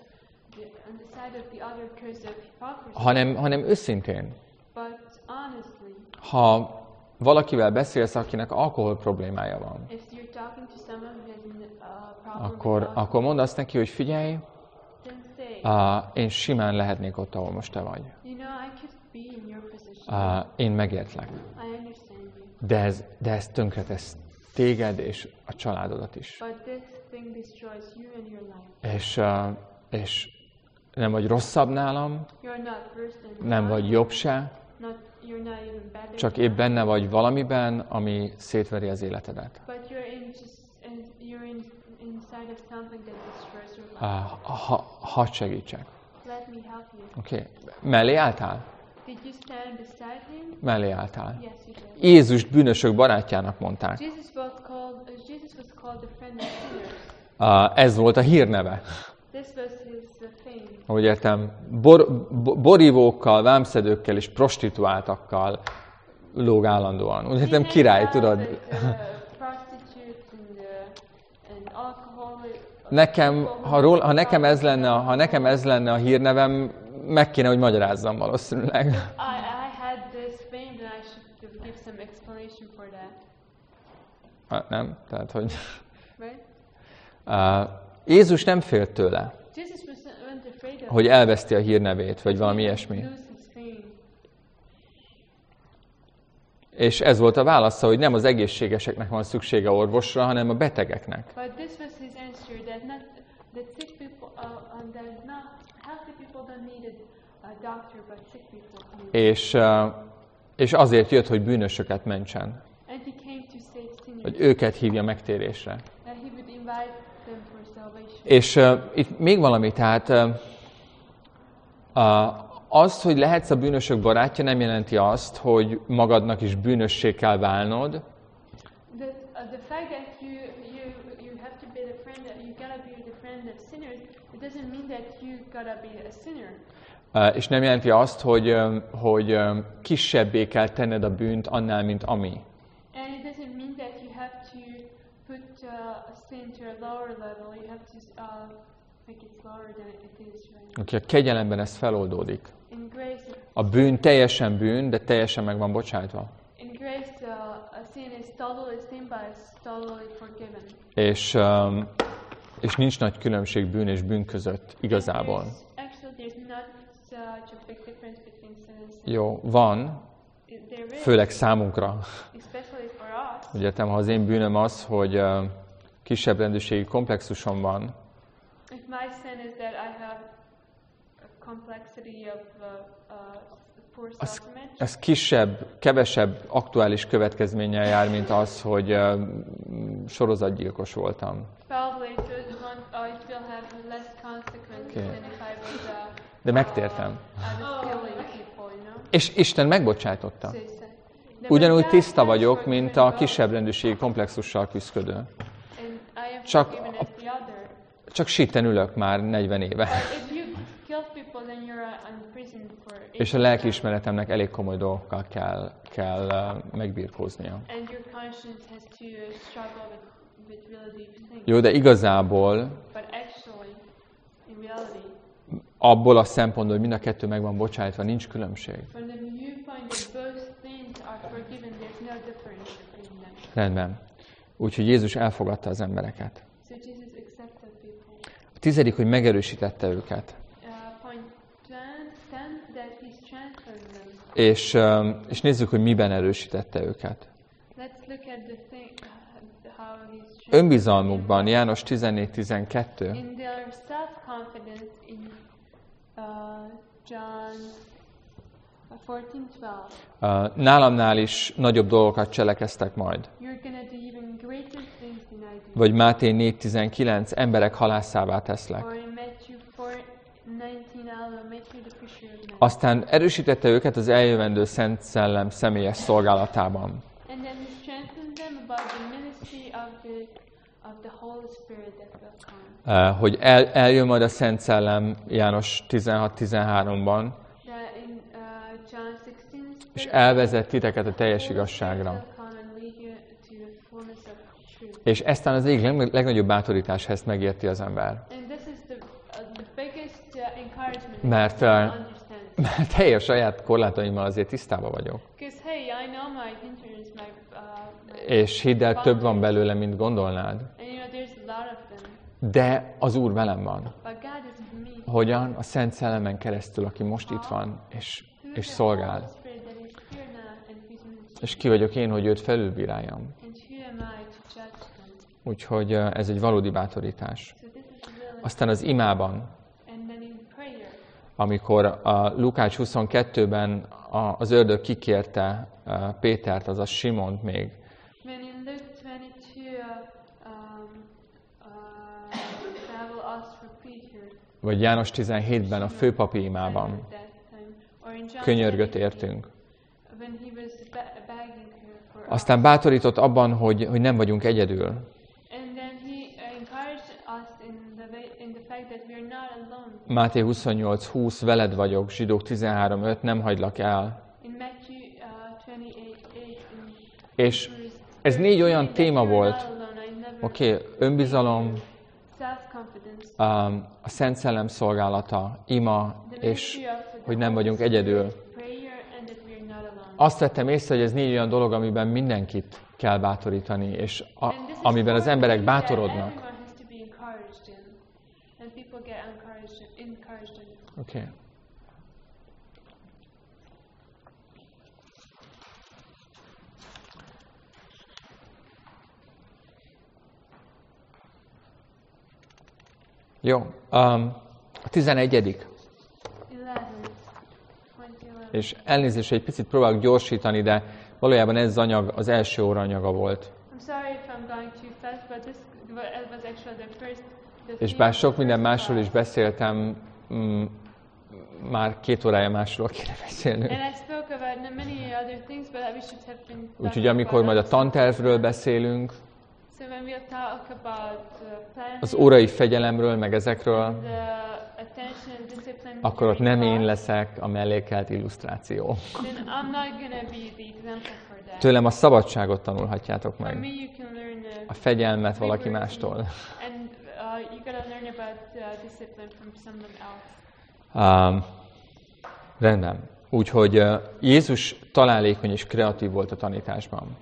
the side of the other because of hypocrisy. hanem őszintén. But honestly, Ha valakivel beszélsz, akinek alkohol problémája van, if you're talking to someone who has a problem, akkor mondd azt neki, hogy figyelj, then say, én simán lehetnék ott, ahol most te vagy. you know, I could be in your position. Én megértlek. I understand you. De ez tönkretesz téged és a családodat is. But this thing destroys you and your life. És nem vagy rosszabb nálam, You're not worse than nem God. vagy jobb se, You're not even better. csak épp benne vagy valamiben, ami szétveri az életedet. But you're inside of something that destroys your life. Hadd segítsek. Let me help you. Oké. Mellé álltál? Did you stand beside him? Mellé álltál. Yes, you did. Jézust bűnösök barátjának mondták. Jesus was called the friend of sinners. Ez volt a hírneve. This was his fame. Ahogy értem, borívókkal, vámszedőkkel és prostituáltakkal lóg állandóan. Úgy értem, király, tudod. Prostitutes and alcoholic. Nekem, ha nekem ez lenne a hírnevem, meg kéne, hogy magyarázzam valószínűleg. I had this fame, and I should give some explanation for that. Nem? Tehát, hogy Right? Jézus nem félt tőle, Jesus wasn't afraid of hogy elveszti a hírnevét, vagy valami ilyesmi. lose his fame. És ez volt a válasza, hogy nem az egészségeseknek van szüksége orvosra, hanem a betegeknek. But this was his answer that sick people that not healthy people don't need a doctor, but sick people need. És azért jött, hogy bűnösöket mentsen, And he came to save sinners. hogy őket hívja megtérésre. That he would invite them for salvation. És itt még valami, tehát az, hogy lehetsz a bűnösök barátja, nem jelenti azt, hogy magadnak is bűnössé kell válnod, The fact that you have to be the friend, that you gotta be the friend of sinners, it doesn't mean that you gotta be a sinner. és nem jelenti azt, hogy kisebbé kell tenned a bűnt annál, mint ami. And it doesn't mean that you have to put a sin to a lower level. You have to make it lower than it is right now. Oké, a kegyelemben ez feloldódik. In grace, A bűn teljesen bűn, de teljesen meg van bocsátva. in grace, a sin is totally sin, but it's totally forgiven. És nincs nagy különbség bűn és bűn között igazából. Actually, there's not such a big difference between sin and sin. Jó, van, There is, főleg számunkra. especially for us. Úgy értem, ha az én bűnöm az, hogy kisebb rendűségi komplexusom van, If my sin is that I have a complexity of poor self-image, ez kevesebb aktuális következménnyel jár, mint az, hogy sorozatgyilkos voltam. probably it will have less consequences Okay. than if I was De megtértem. I was killing people, you know? És Isten megbocsátotta. So it's, Ugyanúgy tiszta vagyok, mint a kisebb rendűségi komplexussal küzdködő. And I am Csak forgiven as the other. Csak sitten ülök már 40 éve. If you kill people, then you're in prison for 8 És a lelkiismeretemnek elég komoly dolgokkal kell megbirkóznia. And your conscience has to struggle with really deep things. Jó, de igazából But actually, in reality, abból a szempontból, hogy mind a kettő meg van bocsájtva, nincs különbség. from the viewpoint that both things are forgiven, there's no difference between them. Rendben. Úgyhogy Jézus elfogadta az embereket. So Jesus accepted people. A 10., hogy megerősítette őket. Point 10, that he strengthened them. És nézzük, hogy miben erősítette őket. Let's look at the thing, how he strengthened Önbizalmukban, János 14:12. in their self-confidence, in John 14:12. Nálamnál is nagyobb dolgokat cselekeztek majd. You're gonna do even greater things than I do. Vagy Máté 4:19, emberek halászává teszlek. Or in Matthew 4:19, I'll make you the fisher of men. Aztán erősítette őket az eljövendő Szent Szellem személyes szolgálatában. And then he strengthened them about the ministry of the Holy Spirit that will come. Hogy eljön majd a Szent Szellem János 16:13-ban, John 16, és elvezet titeket a teljes igazságra. És eztán az egyik legnagyobb bátorítás, ha ezt megérti az ember. Mert teljes saját korlátaimmal azért tisztában vagyok. És hidd el, több van belőle, mint gondolnád. De az Úr velem van. Hogyan? A Szent Szellemen keresztül, aki most itt van, és szolgál. És ki vagyok én, hogy őt felülbíráljam. Úgyhogy ez egy valódi bátorítás. Aztán az imában, amikor a Lukács 22-ben az ördög kikérte Pétert, azaz Simont még, vagy János 17-ben a főpapi imában könyörgött értünk. Aztán bátorított abban, hogy nem vagyunk egyedül. Máté 28:20, veled vagyok, Zsidók 13:5, nem hagylak el. És ez 4 olyan téma volt, önbizalom, a Szent Szellem szolgálata, ima, és hogy nem vagyunk egyedül. Azt vettem észre, hogy ez 4 olyan dolog, amiben mindenkit kell bátorítani, és amiben az emberek bátorodnak. Oké. Jó. A 11. És elnézést, egy picit próbálok gyorsítani, de valójában ez az anyag az első óra anyaga volt. És bár sok minden másról is beszéltem, már 2 órája másról kéne beszélnünk. Úgyhogy amikor majd a tantervről beszélünk, az órai fegyelemről, meg ezekről, akkor ott nem én leszek a mellékelt illusztráció. Tőlem a szabadságot tanulhatjátok meg. A fegyelmet valaki mástól. Rendben. Úgyhogy Jézus találékony és kreatív volt a tanításban.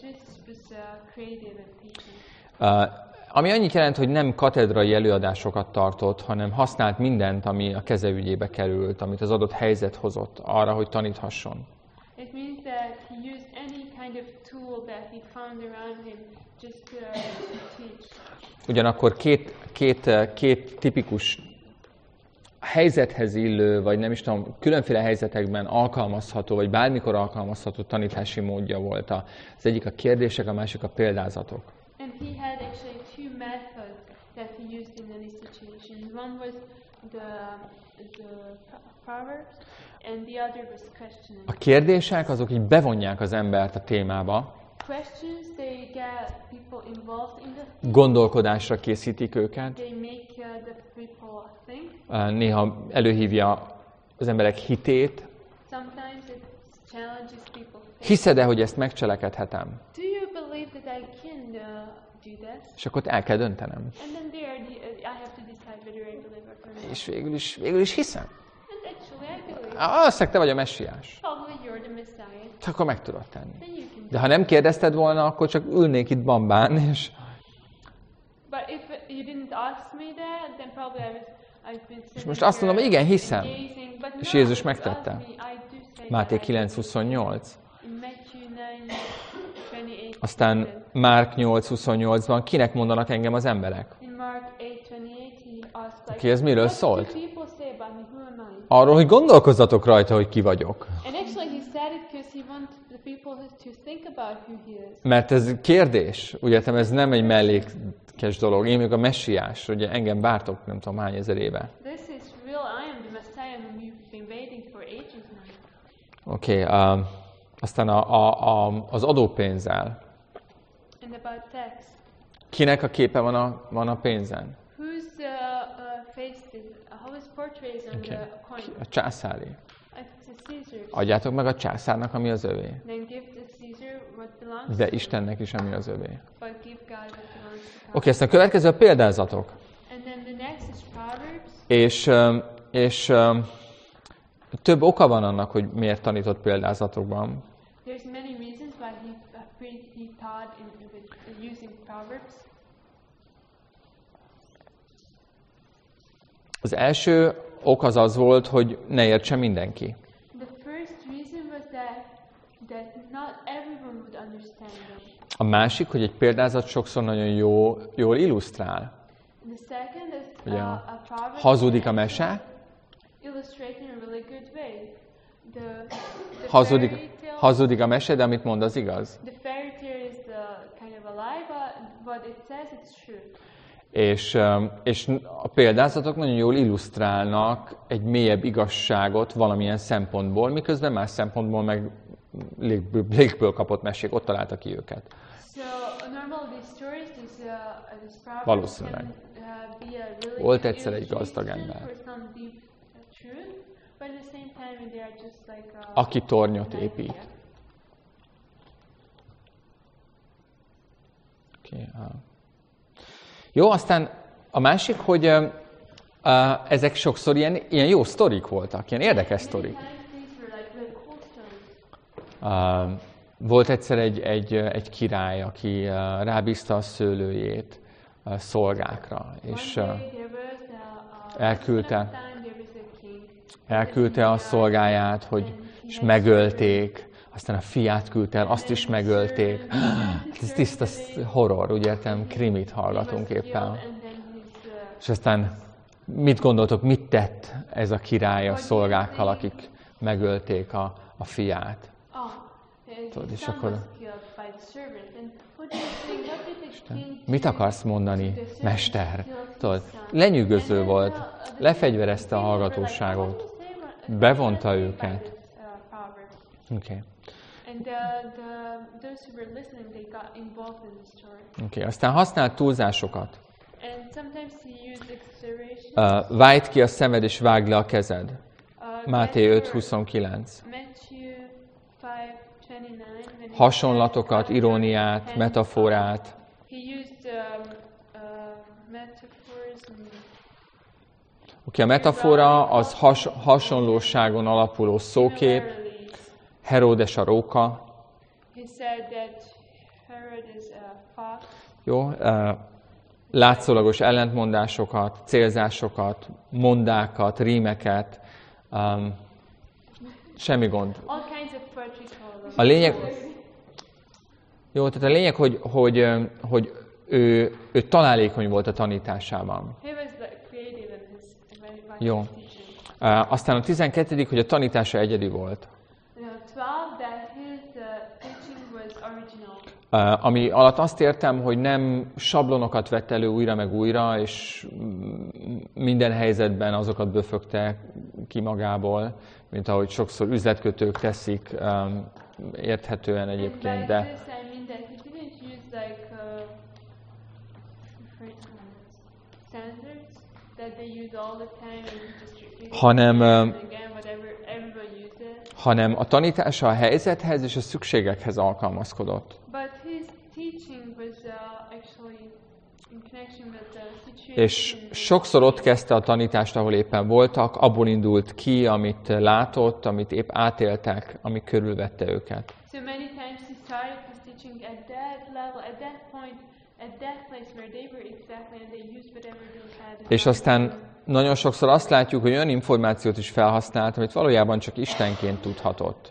Ami annyit jelent, hogy nem katedrai előadásokat tartott, hanem használt mindent, ami a keze ügyébe került, amit az adott helyzet hozott arra, hogy taníthasson. Ugyanakkor két tipikus helyzethez illő, vagy nem is tudom, különféle helyzetekben alkalmazható, vagy bármikor alkalmazható tanítási módja volt. Az egyik a kérdések, a másik a példázatok. And he had actually 2 methods that he used in any situation. One was the proverbs, and the other was questioning. A kérdések azok így bevonják az embert a témába. Questions, they get people involved in the gondolkodásra készítik őket. They make the people think. Néha előhívja az emberek hitét. Sometimes it challenges people. Hiszed-e, hogy ezt megcselekedhetem? Do you believe that I can do that? És akkor el kell döntenem. And then there I have to decide whether I believe or not. És végül is hiszem. And actually I believe. Azt te vagy a messiás. Probably you're the Messiah. Akkor meg tudod tenni. Then you can. De ha nem kérdezted volna, akkor csak ülnék itt bambán, és... But if you didn't ask me that, then probably I've been és most azt mondom, hogy igen, hiszem. És Jézus megtette. Máté 9:28. Aztán Márk 8:28-ban kinek mondanak engem az emberek? Ki ez miről szólt? mind. Arról, hogy gondolkozzatok rajta, hogy ki vagyok. And actually he said it because he wants the people to think about who he is. Mert ez kérdés, ugye ez nem egy mellékes dolog. Én vagyok a messiás, ugye engem vártok nem tudom hány ezer éve. This is real. I am the Messiah whom you've been waiting for ages now. Oké, aztán az adópénzzel. And about tax. Kinek a képe van a pénzen? Whose face is, how is portrays on the coin? A császári. It's Caesar's. Adjátok meg a császárnak, ami az övé. Then give to Caesar what belongs De to Istennek is, ami az övé. but give God what belongs to God. Oké, aztán a következő a példázatok. And then the next is Proverbs. És több oka van annak, hogy miért tanított példázatokban. There's many reasons why he taught using Proverbs. Az első ok az volt, hogy ne értse mindenki. The first reason was that not everyone would understand them. A másik, hogy egy példázat sokszor nagyon jól illusztrál. The second is Ugye, a proverb hazudik a mese, illustrated in a really good way. The hazudik a mese, de amit mond, az igaz. The fairy tale is kind of a lie, but what it says it's true. És a példázatok nagyon jól illusztrálnak egy mélyebb igazságot valamilyen szempontból, miközben más szempontból meg légből kapott mesék, ott találta ki őket. So normally these stories, these proverbs Valószínűleg. can be a really Volt good egyszer egy gazdag illustration ember, for some deep truth, but at the same time they are just like aki tornyot an épít. idea. Okay. Jó, aztán a másik, hogy ezek sokszor ilyen jó sztorik voltak, ilyen érdekes sztorik. Volt egyszer egy király, aki rábízta a szőlőjét szolgákra, és elküldte a szolgáját, és megölték, aztán a fiát küldte el, azt is megölték. Ez tiszta horror, úgy értem, krimit hallgatunk éppen. És aztán mit gondoltok, mit tett ez a király a szolgákkal, akik megölték a fiát? Tudod, és akkor... Mit akarsz mondani, mester? Tudod, lenyűgöző volt, lefegyverezte a hallgatóságot, bevonta őket. Okay. Okay. Aztán használt túlzásokat. Vájd ki a szemed és vágd le a kezed. Máté 5:29. Hasonlatokat, iróniát, metaforát. Oké, a metafora az hasonlóságon alapuló szókép. Heródes a róka. Jó, látszólagos ellentmondásokat, célzásokat, mondákat, rímeket. Semmi gond. A lényeg, jó, tehát a lényeg, hogy ő találékony volt a tanításában. Jó. Aztán a 12., hogy a tanítása egyedi volt. Ami alatt azt értem, hogy nem sablonokat vett elő újra meg újra, és minden helyzetben azokat böfögte ki magából, mint ahogy sokszor üzletkötők teszik, érthetően egyébként, de... hanem a tanítása a helyzethez és a szükségekhez alkalmazkodott. És sokszor ott kezdte a tanítást, ahol éppen voltak, abból indult ki, amit látott, amit épp átéltek, ami körülvette őket. És aztán nagyon sokszor azt látjuk, hogy olyan információt is felhasznált, amit valójában csak Istenként tudhatott.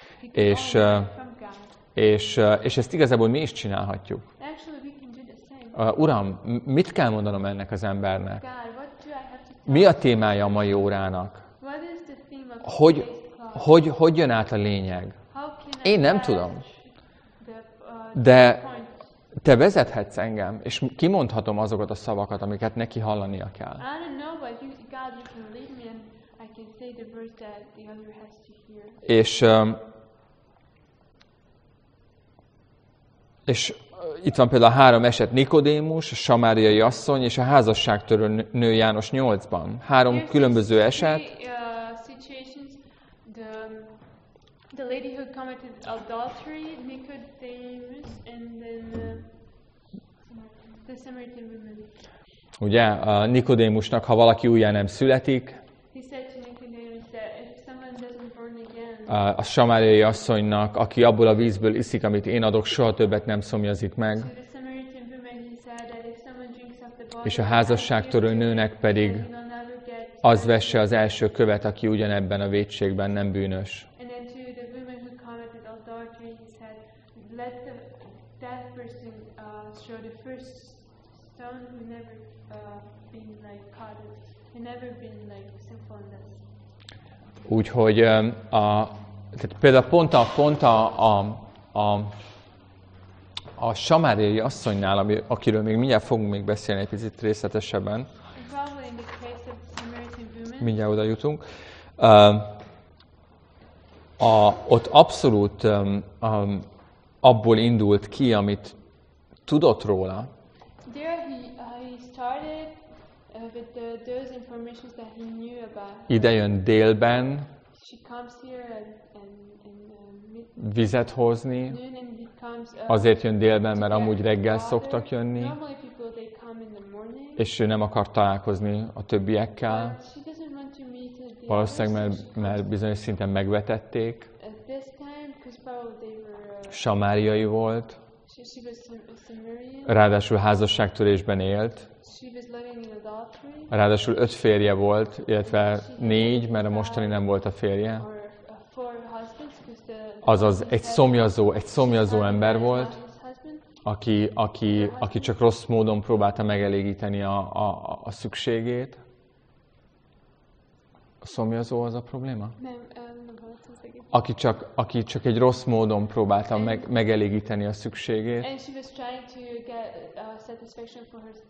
És ezt igazából mi is csinálhatjuk. Uram, mit kell mondanom ennek az embernek? God, what do I have to tell? Mi a témája a mai órának? What is the theme of today's class? Hogy jön át a lényeg? How can Én nem grasp tudom. the De point? te vezethetsz engem, és kimondhatom azokat a szavakat, amiket neki hallania kell. I don't know, but God, you can lead me, and I can say the verse that the other has to hear. És itt van például a 3 eset: Nikodémus, a samáriai asszony és a házasságtörő nő János 8-ban. 3 különböző eset. Situations, the lady who committed adultery, Nicodemus, and then the Samaritan woman. Ugye, a Nikodémusnak, ha valaki újjá nem születik, He said to Nicodemus that if someone doesn't born again, a samáriai asszonynak, aki abból a vízből iszik, amit én adok, soha többet nem szomjazik meg, to the Samaritan woman he said that if someone drinks of the body és a of házasságtörő nőnek pedig he will never get az vesse az első követ, aki ugyanebben a vétségben nem bűnös. And then to the woman who committed adultery, he said, let that person show the first stone who never been like caught, who never been like sinful in this. Úgyhogy tehát például pont a samáriai asszonynál, akiről még mindjárt fogunk még beszélni egy picit részletesebben, And probably in the case of the Samaritan woman, mindjárt oda jutunk, ott abszolút abból indult ki, amit tudott róla, there he started with those informations that he knew about. ide jön délben She comes here and vizet hozni, noon, and he comes. azért jön délben, mert amúgy reggel water. szoktak jönni, Normally people they come in the morning. és ő nem akar találkozni a többiekkel, She doesn't want to meet the valószínűleg others. mert bizonyos szinten megvetették, At this time, because probably they were, samáriai volt, she was Samaritan. ráadásul házasságtörésben élt, She was living in adultery, ráadásul 5 férje volt, illetve 4, mert a mostani nem volt a férje. or 4 husbands, because the Azaz egy szomjazó ember volt, husband. aki csak rossz módon próbálta megelégíteni a szükségét. A szomjazó az a probléma? Nem, nem hallottam szegény. Aki csak egy rossz módon próbálta megelégíteni a szükségét. And she was trying to get satisfaction for her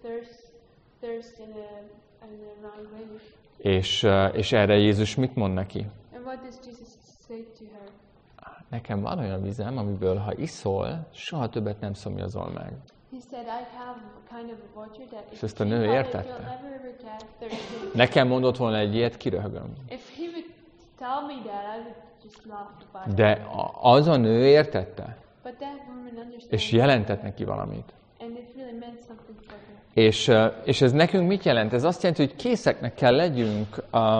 thirst in a wrong way. És erre Jézus mit mond neki? And what does Jesus say to her? Nekem van olyan vizem, amiből ha iszol, soha többet nem szomjazol meg. He said, I have kind of a water that És if ezt a you nő drink of it, értette? you'll never ever get thirsty. Nekem mondott volna egy ilyet, kiröhögöm. If he would tell me that, I would just laugh about it. De az a nő értette, But that woman understood. és jelentett neki valamit. And it really meant something for her. És ez nekünk mit jelent? Ez azt jelenti, hogy készeknek kell legyünk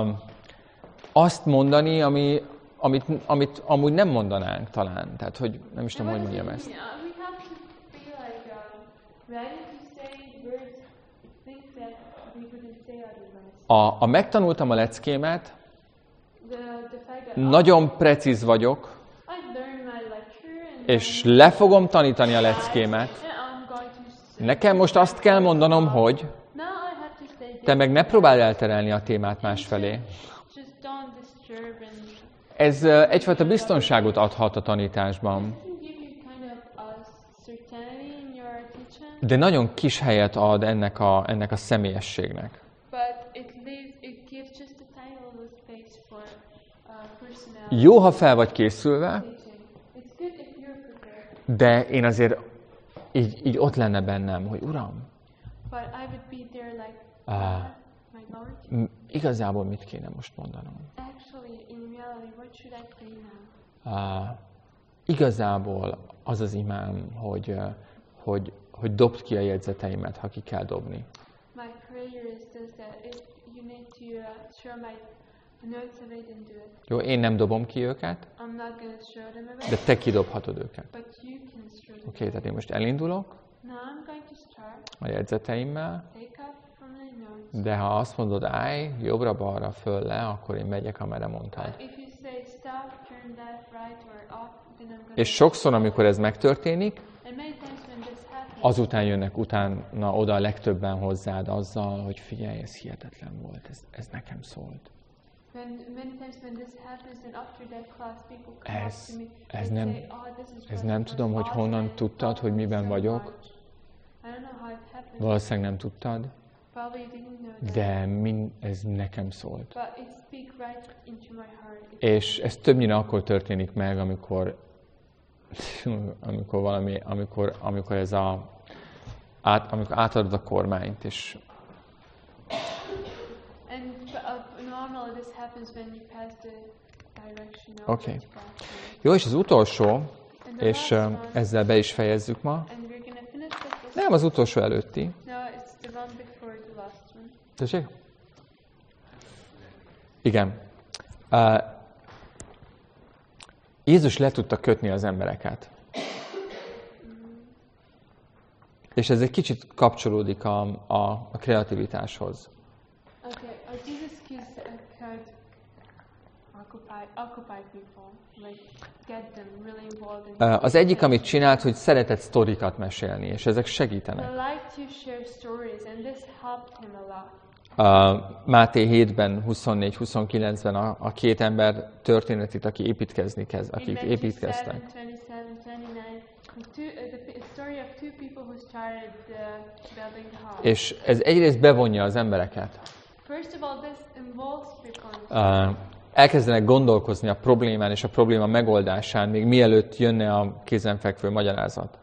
azt mondani, amit amúgy nem mondanánk talán. Tehát, hogy nem is tudom, hogy mondjam ezt. We have to be like ready to say words, things that we wouldn't say otherwise. A megtanultam a leckémet, The fact that nagyon precíz vagyok, I learned my lecture and és le fogom tanítani a leckémet. I'm going to say, Nekem most azt kell mondanom, hogy now I have to say te meg ne próbáld elterelni a témát másfelé. just don't disturb and Ez egyfajta biztonságot adhat a tanításban, give you kind of a certainty in your teaching, de nagyon kis helyet ad ennek a személyességnek. but it gives just a tiny little space for personality. Jó, ha fel vagy készülve, It's good if you're prepared, de én azért így ott lenne bennem, hogy Uram, but I would be there like, my Lord, igazából mit kéne most mondanom? actually, in reality, what should I say now? Igazából az az imám, hogy dobd ki a jegyzeteimet, ha ki kell dobni. My prayer is this, that if you need to show my notes of it and do it, Jó, én nem dobom ki őket, I'm not going to show them away, de te kidobhatod őket. but you can show them. Oké, tehát én most elindulok Now I'm going to start, a jegyzeteimmel, take up from my notes, de ha azt mondod, állj, jobbra-balra, föl le, akkor én megyek, amerre mondtad. but if you say stop, turn left, right, or off, then I'm going És sokszor, amikor ez megtörténik, And many times when this happens, azután jönnek utána oda a legtöbben hozzád azzal, hogy figyelj, ez hihetetlen volt, ez nekem szólt. Ez nem tudom, hogy honnan tudtad, hogy miben vagyok. Valószínűleg nem tudtad, de ez nekem szólt. És ez többnyire akkor történik meg, amikor átadod a kormányt, és Oké. Jó, és az utolsó, és ezzel be is fejezzük ma. Nem, az utolsó előtti. Tessék? Igen. Jézus le tudta kötni az embereket. És ez egy kicsit kapcsolódik a kreativitáshoz. Az egyik, amit csinált, hogy szeretett sztorikat mesélni, és ezek segítenek. Máté 7-ben, 24-29-ben a két ember történetét, akik építkeztek. És ez egyrészt bevonja az embereket. Elkezdenek gondolkozni a problémán és a probléma megoldásán, még mielőtt jönne a kézenfekvő magyarázat.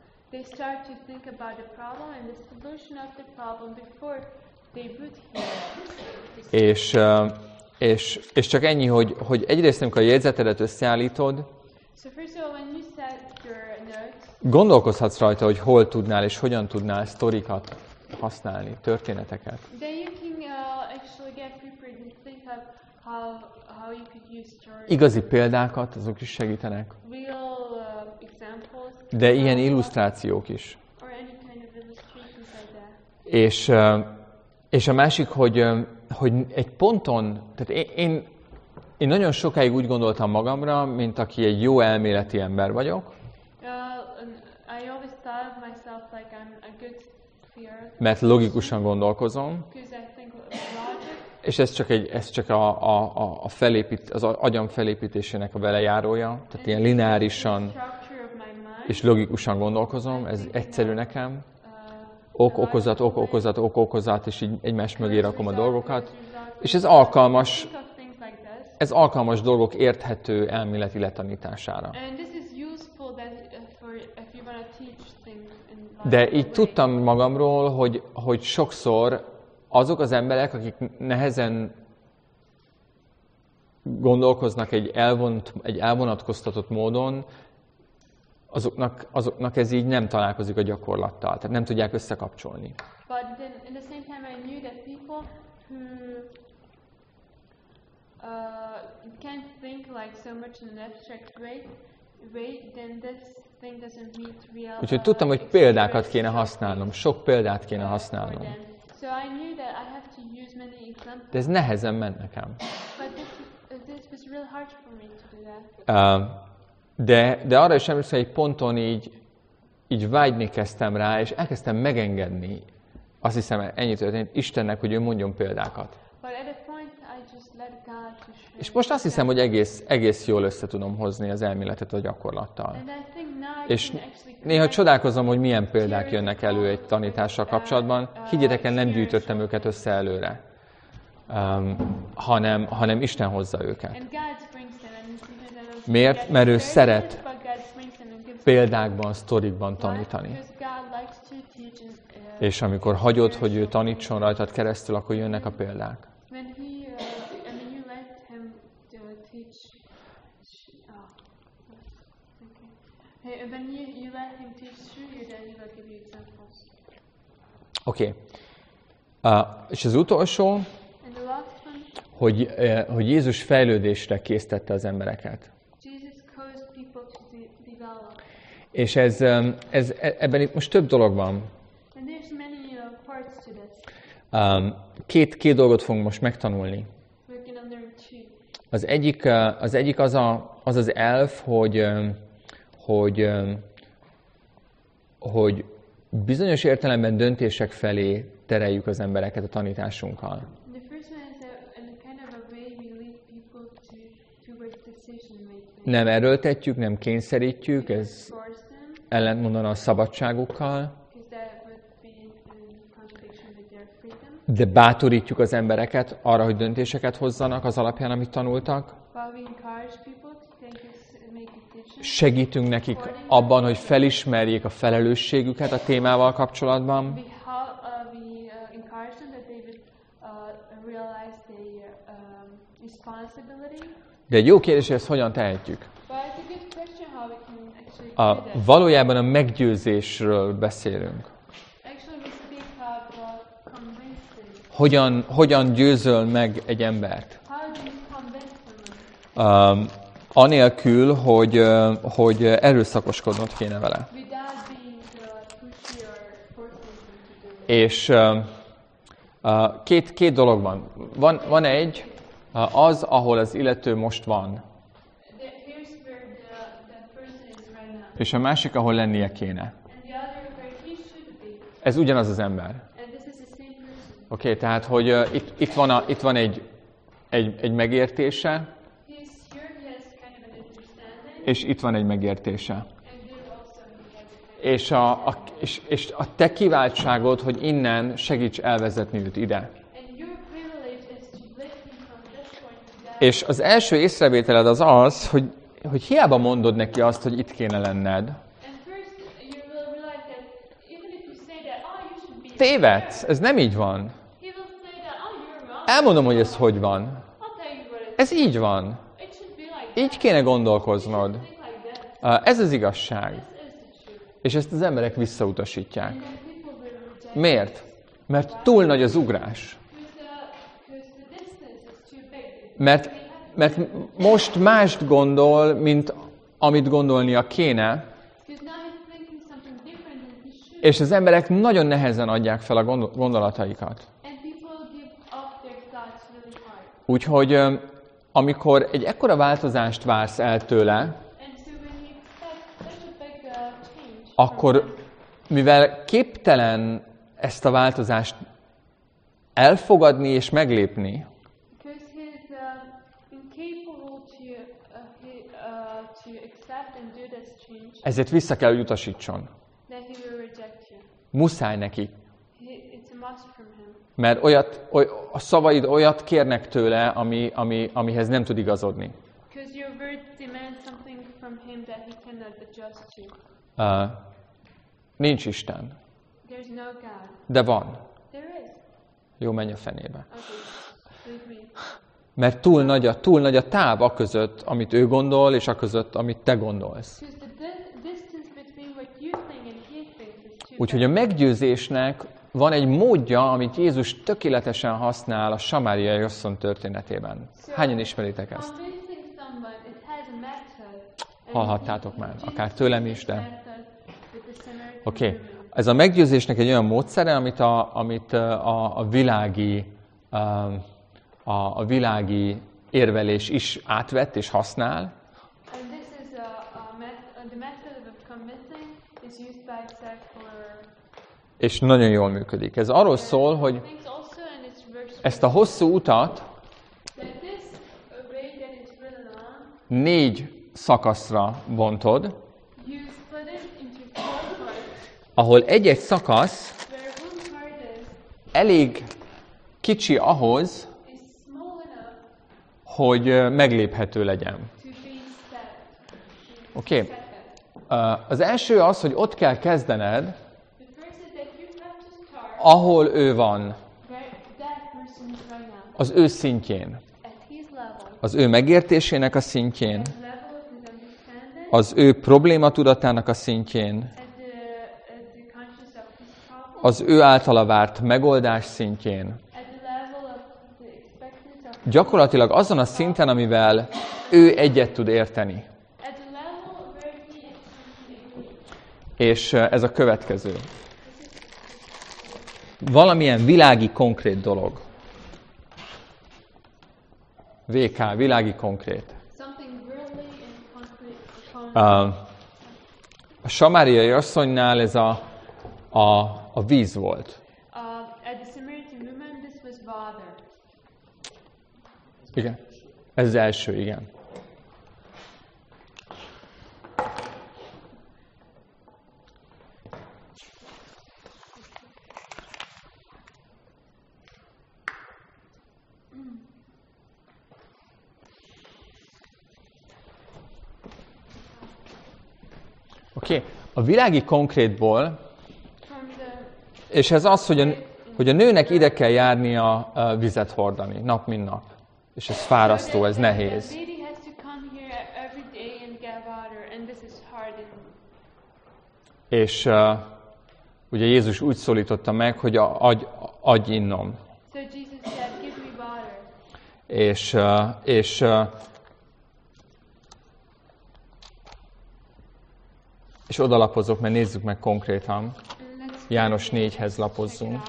És csak ennyi, hogy egyrészt, amikor a jegyzetedet összeállítod, gondolkozhatsz rajta, hogy hol tudnál és hogyan tudnál sztorikat használni, történeteket. Igazi példákat, azok is segítenek. De ilyen illusztrációk is. És a másik, hogy egy ponton, tehát én nagyon sokáig úgy gondoltam magamra, mint aki egy jó elméleti ember vagyok. Mert logikusan gondolkozom. És ez csak az agyam felépítésének a velejárója. Tehát ilyen lineárisan és logikusan gondolkozom. Ez egyszerű nekem. Ok-okozat, és így egymás mögé rakom a dolgokat. És ez alkalmas dolgok érthető elméleti letanítására. De így tudtam magamról, hogy sokszor azok az emberek, akik nehezen gondolkoznak egy elvonatkoztatott módon, azoknak ez így nem találkozik a gyakorlattal, tehát nem tudják összekapcsolni. Úgyhogy tudtam, hogy példákat kéne használnom, sok példát kéne használnom. De ez nehezen ment nekem. De arra is emlékszem, hogy egy ponton így vágyni kezdtem rá, és elkezdtem megengedni. Azt hiszem, ennyi történt Istennek, hogy ő mondjon példákat. És most azt hiszem, hogy egész jól össze tudom hozni az elméletet a gyakorlattal. És néha csodálkozom, hogy milyen példák jönnek elő egy tanítással kapcsolatban. Higgyétek el, nem gyűjtöttem őket össze előre, hanem Isten hozza őket. Miért? Mert ő szeret példákban, sztorikban tanítani. És amikor hagyod, hogy ő tanítson rajtad keresztül, akkor jönnek a példák. Oké. És az utolsó, hogy Jézus fejlődésre késztette az embereket. És ebben itt most több dolog van. Két dolgot fogunk most megtanulni. Az egyik az elv, hogy bizonyos értelemben döntések felé tereljük az embereket a tanításunkkal. The first one is that in a kind of a way we lead people towards decision making. Nem erőltetjük, nem kényszerítjük, ez Force them, ellentmondana a szabadságukkal, because that would be in contradiction with their freedom. de bátorítjuk az embereket arra, hogy döntéseket hozzanak az alapján, amit tanultak. While we encourage people to make decisions, Segítünk nekik abban, hogy felismerjék a felelősségüket a témával kapcsolatban. we encourage them that they would realize their responsibility. De egy jó kérdés, hogy ezt hogyan tehetjük? But it's a good question how we can actually do that. Valójában a meggyőzésről beszélünk. Actually, we speak about convincing. Hogyan győzöl meg egy embert? How do you convince someone? Anélkül, hogy erőszakoskodnod kéne vele. Without being pushy or forcing them to do it. És két dolog van. Van egy, az, ahol az illető most van, Here's where the person is right now. és a másik, ahol lennie kéne. And the other where he should be. Ez ugyanaz az ember. And this is the same person. Oké, tehát, hogy itt van egy megértése, He's here, he has kind of an understanding. és itt van egy megértése. And there also he has kind És a te kiváltságod, hogy innen segíts elvezetni őt ide. And your privilege is to lift him from this point to that. És az első észrevételed az, hogy hiába mondod neki azt, hogy itt kéne lenned. And first you will realize that even if you say that, oh, you should be Tévedsz, ez nem így van. he will say that, oh, you're wrong. Elmondom, hogy ez hogy van. I'll tell you what it is. Ez így van. It should be like Így kéne gondolkoznod. think like that. Ez az igazság. This is the truth. És ezt az emberek visszautasítják. And then people will reject Miért? Mert túl nagy az ugrás. because the distance is too big. Mert most mást gondol, mint amit gondolnia kéne, Because now he's thinking something different than he should. és az emberek nagyon nehezen adják fel a gondolataikat. And people give up their thoughts really hard. Úgyhogy amikor egy ekkora változást vársz el tőle, And so when you expect such a big change, akkor mivel képtelen ezt a változást elfogadni és meglépni, because he's incapable to accept and do this change, ezért vissza kell, hogy utasítson. then he will reject you. Muszáj neki. It's a must from him. Mert a szavaid olyat kérnek tőle, amihez nem tud igazodni. Because your words demand something from him that he cannot adjust to. Nincs Isten, There's no God. de van. There is. Jó, menj a fenébe. Okay. Leave me. Mert túl nagy a táv a között, amit ő gondol, és a között, amit te gondolsz. Because the distance between what you think and he thinks is too Úgyhogy a meggyőzésnek van egy módja, amit Jézus tökéletesen használ a samáriai asszony történetében. Hányan ismeritek ezt? Convincing someone, it has a method. And Hallhattátok már, akár tőlem is, de... method with the Samaritan Oké. woman. Ez a meggyőzésnek egy olyan módszere, amit a világi érvelés is átvett és használ. And this is the method of convincing is used by secular És nagyon jól működik. Ez arról szól, hogy things also, and it works. ezt a hosszú utat That this way that it's written on, 4 szakaszra bontod, you split it into 4 parts, ahol egy-egy szakasz where one part is elég kicsi ahhoz, is small enough hogy megléphető legyen. to be set. Oké? Az első az, hogy ott kell kezdened, The first is that you have to start ahol ő van, where that person is right now, az ő szintjén, at his level, az ő megértésének a szintjén, at the level of his understanding, az ő problématudatának a szintjén, at the conscious of his problem, az ő általa várt megoldás szintjén. at the level of the expectancy of Gyakorlatilag azon a szinten, amivel ő egyet tud érteni. at the level where he is completely agree. És ez a következő. Valamilyen világi konkrét dolog. VK, világi konkrét. Something really in concrete. A samáriai asszonynál ez a víz volt. At the Samaritan woman, this was water. Igen. Ez az első, igen. Oké. A világi konkrétból, és ez az, hogy a nőnek ide kell járnia vizet hordani, nap mint nap. És ez fárasztó, ez nehéz. És ugye Jézus úgy szólította meg, hogy adj innom. És odalapozok, mert nézzük meg konkrétan. János 4-hez lapozzunk.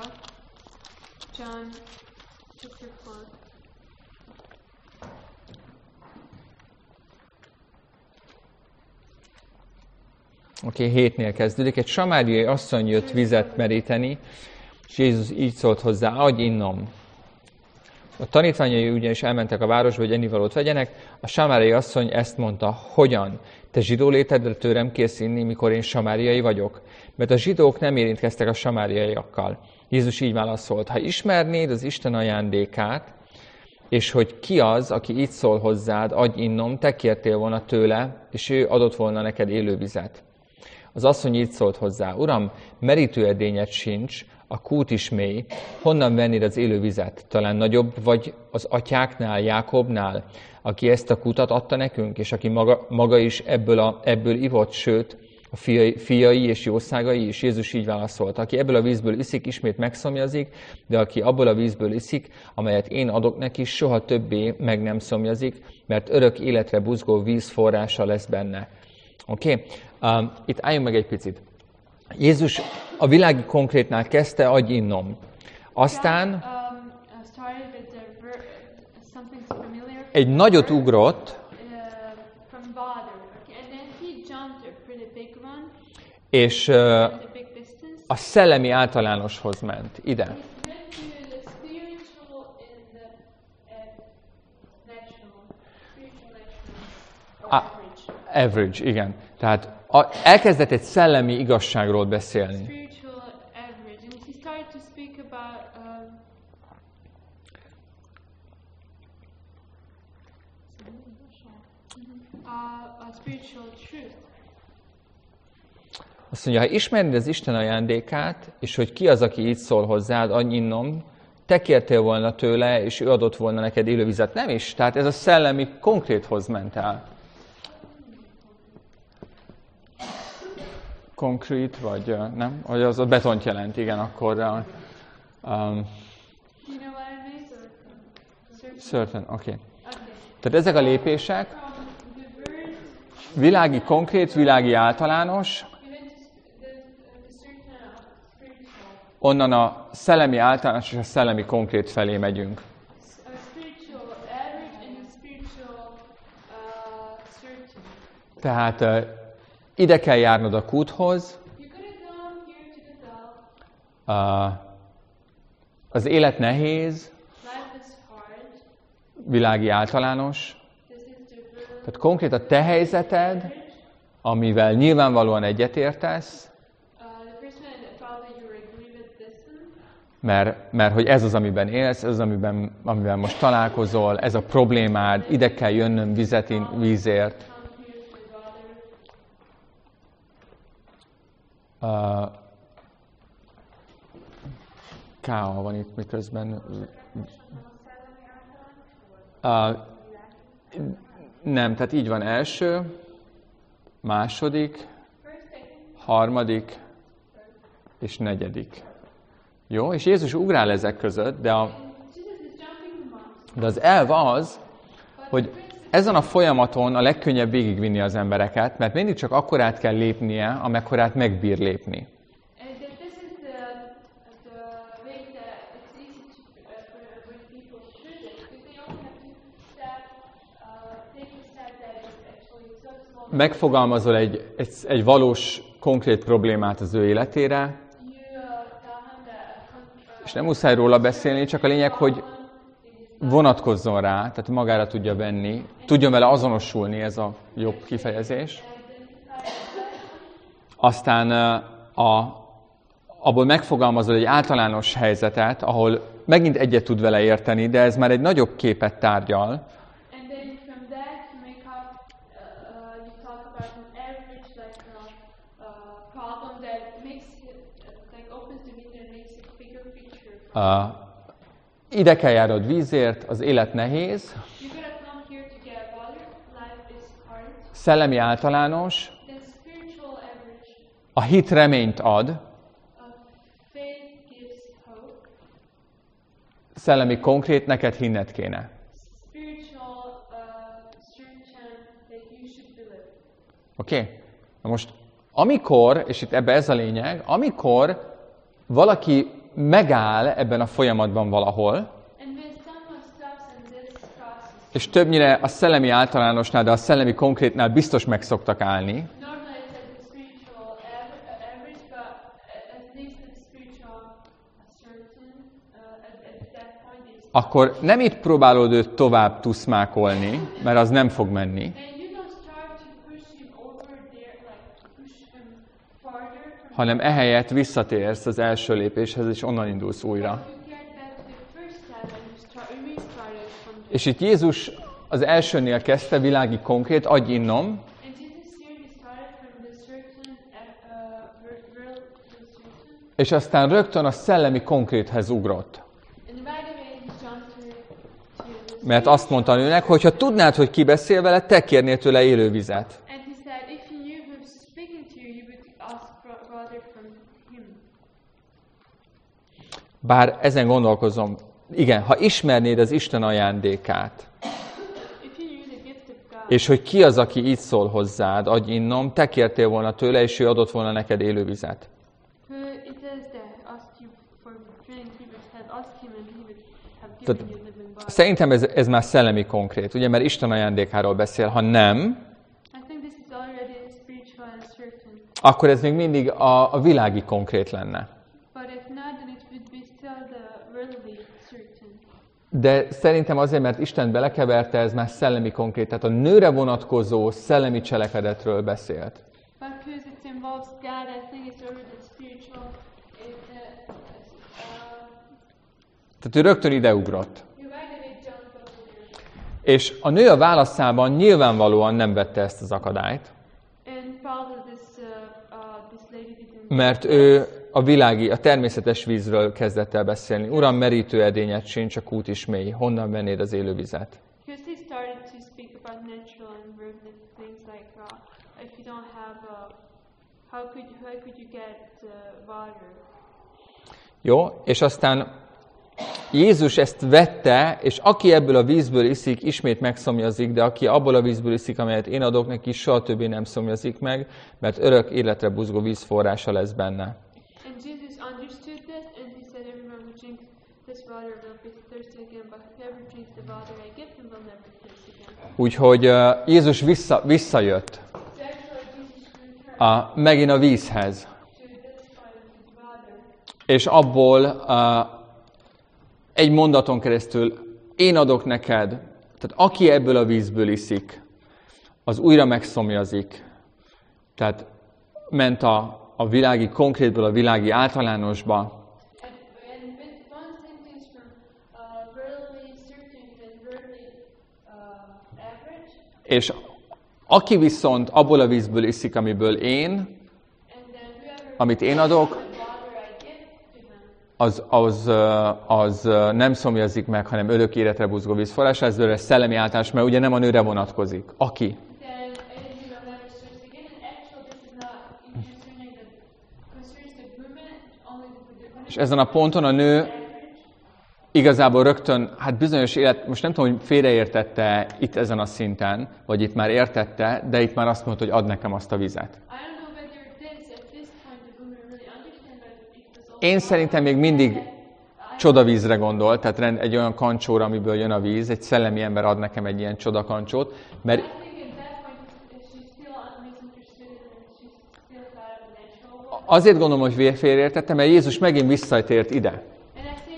Oké, 7-nél kezdődik. Egy samáriai asszony jött vizet meríteni, és Jézus így szólt hozzá, adj innom. A tanítványai ugyanis elmentek a városba, hogy ennivalót vegyenek. A samáriai asszony ezt mondta, hogyan? Te zsidó létedre tőlem kérsz inni, mikor én samáriai vagyok? Mert a zsidók nem érintkeztek a samáriaiakkal. Jézus így válaszolt, ha ismernéd az Isten ajándékát, és hogy ki az, aki így szól hozzád, adj innom, te kértél volna tőle, és ő adott volna neked élő vizet. Az asszony így szólt hozzá, Uram, merítőedényed sincs, a kút is mély, honnan vennéd az élő vizet? Talán nagyobb vagy az atyáknál, Jákobnál, aki ezt a kutat adta nekünk, és aki maga is ebből ivott, sőt, a fiai és jószágai is. Jézus így válaszolt, aki ebből a vízből iszik, ismét megszomjazik, de aki abból a vízből iszik, amelyet én adok neki, soha többé meg nem szomjazik, mert örök életre buzgó víz forrása lesz benne. Oké? Itt álljunk meg egy picit. Jézus a világi konkrétnál kezdte, adj innom. Aztán egy nagyot ugrott, és a szellemi általánoshoz ment. Ide. Average, igen. Tehát elkezdett egy szellemi igazságról beszélni. Azt mondja, ha ismernéd az Isten ajándékát, és hogy ki az, aki így szól hozzád, adj innom, te kértél volna tőle, és ő adott volna neked élővizet. Nem is. Tehát ez a szellemi konkréthoz ment el. Konkrét, vagy nem? Vagy az a betont jelent, igen, akkor... Certain, oké. Tehát ezek a lépések, világi konkrét, világi általános, onnan a szellemi általános és a szellemi konkrét felé megyünk. Tehát ide kell járnod a kúthoz, az élet nehéz, világi általános, tehát konkrét a te helyzeted, amivel nyilvánvalóan egyetértesz, mert hogy ez az, amiben élsz, ez az, amivel most találkozol, ez a problémád, ide kell jönnöm vízért. K.A. van itt miközben. Nem, tehát így van első, második, harmadik és negyedik. Jó, és Jézus ugrál ezek között, de az elv az, hogy ezen a folyamaton a legkönnyebb végigvinni az embereket, mert mindig csak akkor át kell lépnie, amekkorát megbír lépni. Megfogalmazol egy valós, konkrét problémát az ő életére, és nem muszáj róla beszélni, csak a lényeg, hogy vonatkozzon rá, tehát magára tudja venni, tudjon vele azonosulni, ez a jobb kifejezés. Aztán abból megfogalmazol egy általános helyzetet, ahol megint egyet tud vele érteni, de ez már egy nagyobb képet tárgyal. Ide kell járnod vízért, az élet nehéz. Szellemi általános. A hit reményt ad. Szellemi konkrét, neked hinned kéne. Oké? Na most, amikor, és itt ebben ez a lényeg, amikor valaki megáll ebben a folyamatban valahol, és többnyire a szellemi általánosnál, de a szellemi konkrétnál biztos meg szoktak állni, akkor nem itt próbálod őt tovább tuszmákolni, mert az nem fog menni, hanem ehelyett visszatérsz az első lépéshez, és onnan indulsz újra. És itt Jézus az elsőnél kezdte, világi konkrét, adj innom, és aztán rögtön a szellemi konkréthez ugrott. Mert azt mondta a nőnek, hogy ha tudnád, hogy ki beszél vele, te kérnél tőle élő vizet. Bár ezen gondolkozom, igen, ha ismernéd az Isten ajándékát, és hogy ki az, aki így szól hozzád, adj innom, te kértél volna tőle, és ő adott volna neked élő vizet. Tehát, szerintem ez már szellemi konkrét, ugye, mert Isten ajándékáról beszél. Ha nem, akkor ez még mindig a világi konkrét lenne. De szerintem azért, mert Isten belekeverte, ez már szellemi konkrét, tehát a nőre vonatkozó szellemi cselekedetről beszélt. Tehát ő rögtön ideugrott. És a nő a válaszában nyilvánvalóan nem vette ezt az akadályt. Mert ő a világi, a természetes vízről kezdett el beszélni. Uram, merítő edényed sincs, a kút is mély. Honnan vennéd az élő vizet? Jó, és aztán Jézus ezt vette, és aki ebből a vízből iszik, ismét megszomjazik, de aki abból a vízből iszik, amelyet én adok neki, soha többé nem szomjazik meg, mert örök életre buzgó vízforrása lesz benne. Úgyhogy Jézus visszajött megint a vízhez. És abból egy mondaton keresztül én adok neked, tehát aki ebből a vízből iszik, az újra megszomjazik. Tehát ment a világi konkrétből a világi általánosba. És aki viszont abból a vízből iszik, amiből én, amit én adok, az nem szomjazik meg, hanem örök életre buzgó vízforrás, ez szellemi általános, mert ugye nem a nőre vonatkozik. Aki. És ezen a ponton a nő igazából rögtön, hát bizonyos élet, most nem tudom, hogy félreértette itt ezen a szinten, vagy itt már értette, de itt már azt mondta, hogy add nekem azt a vizet. Én szerintem még mindig csodavízre gondol, tehát egy olyan kancsóra, amiből jön a víz, egy szellemi ember ad nekem egy ilyen csodakancsót, mert azért gondolom, hogy félreértettem, mert Jézus megint visszatért ide.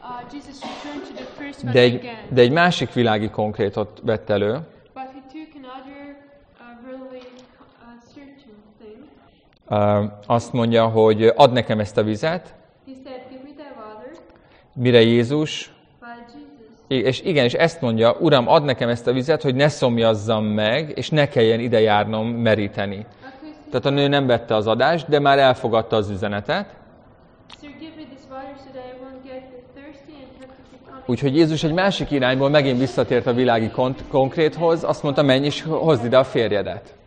Jesus returned to the first one again. De egy másik világi konkrétot vett elő, But he took another really certain thing. Azt mondja, hogy add nekem ezt a vizet, He said, give me that water. mire Jézus, But Jesus, és igen, és ezt mondja, Uram, add nekem ezt a vizet, hogy ne szomjazzam meg, és ne kelljen ide járnom meríteni. Tehát a nő nem vette az adást, de már elfogadta az üzenetet. Úgyhogy Jézus egy másik irányból megint visszatért a világi konkréthoz, azt mondta, menj és hozd ide a férjedet.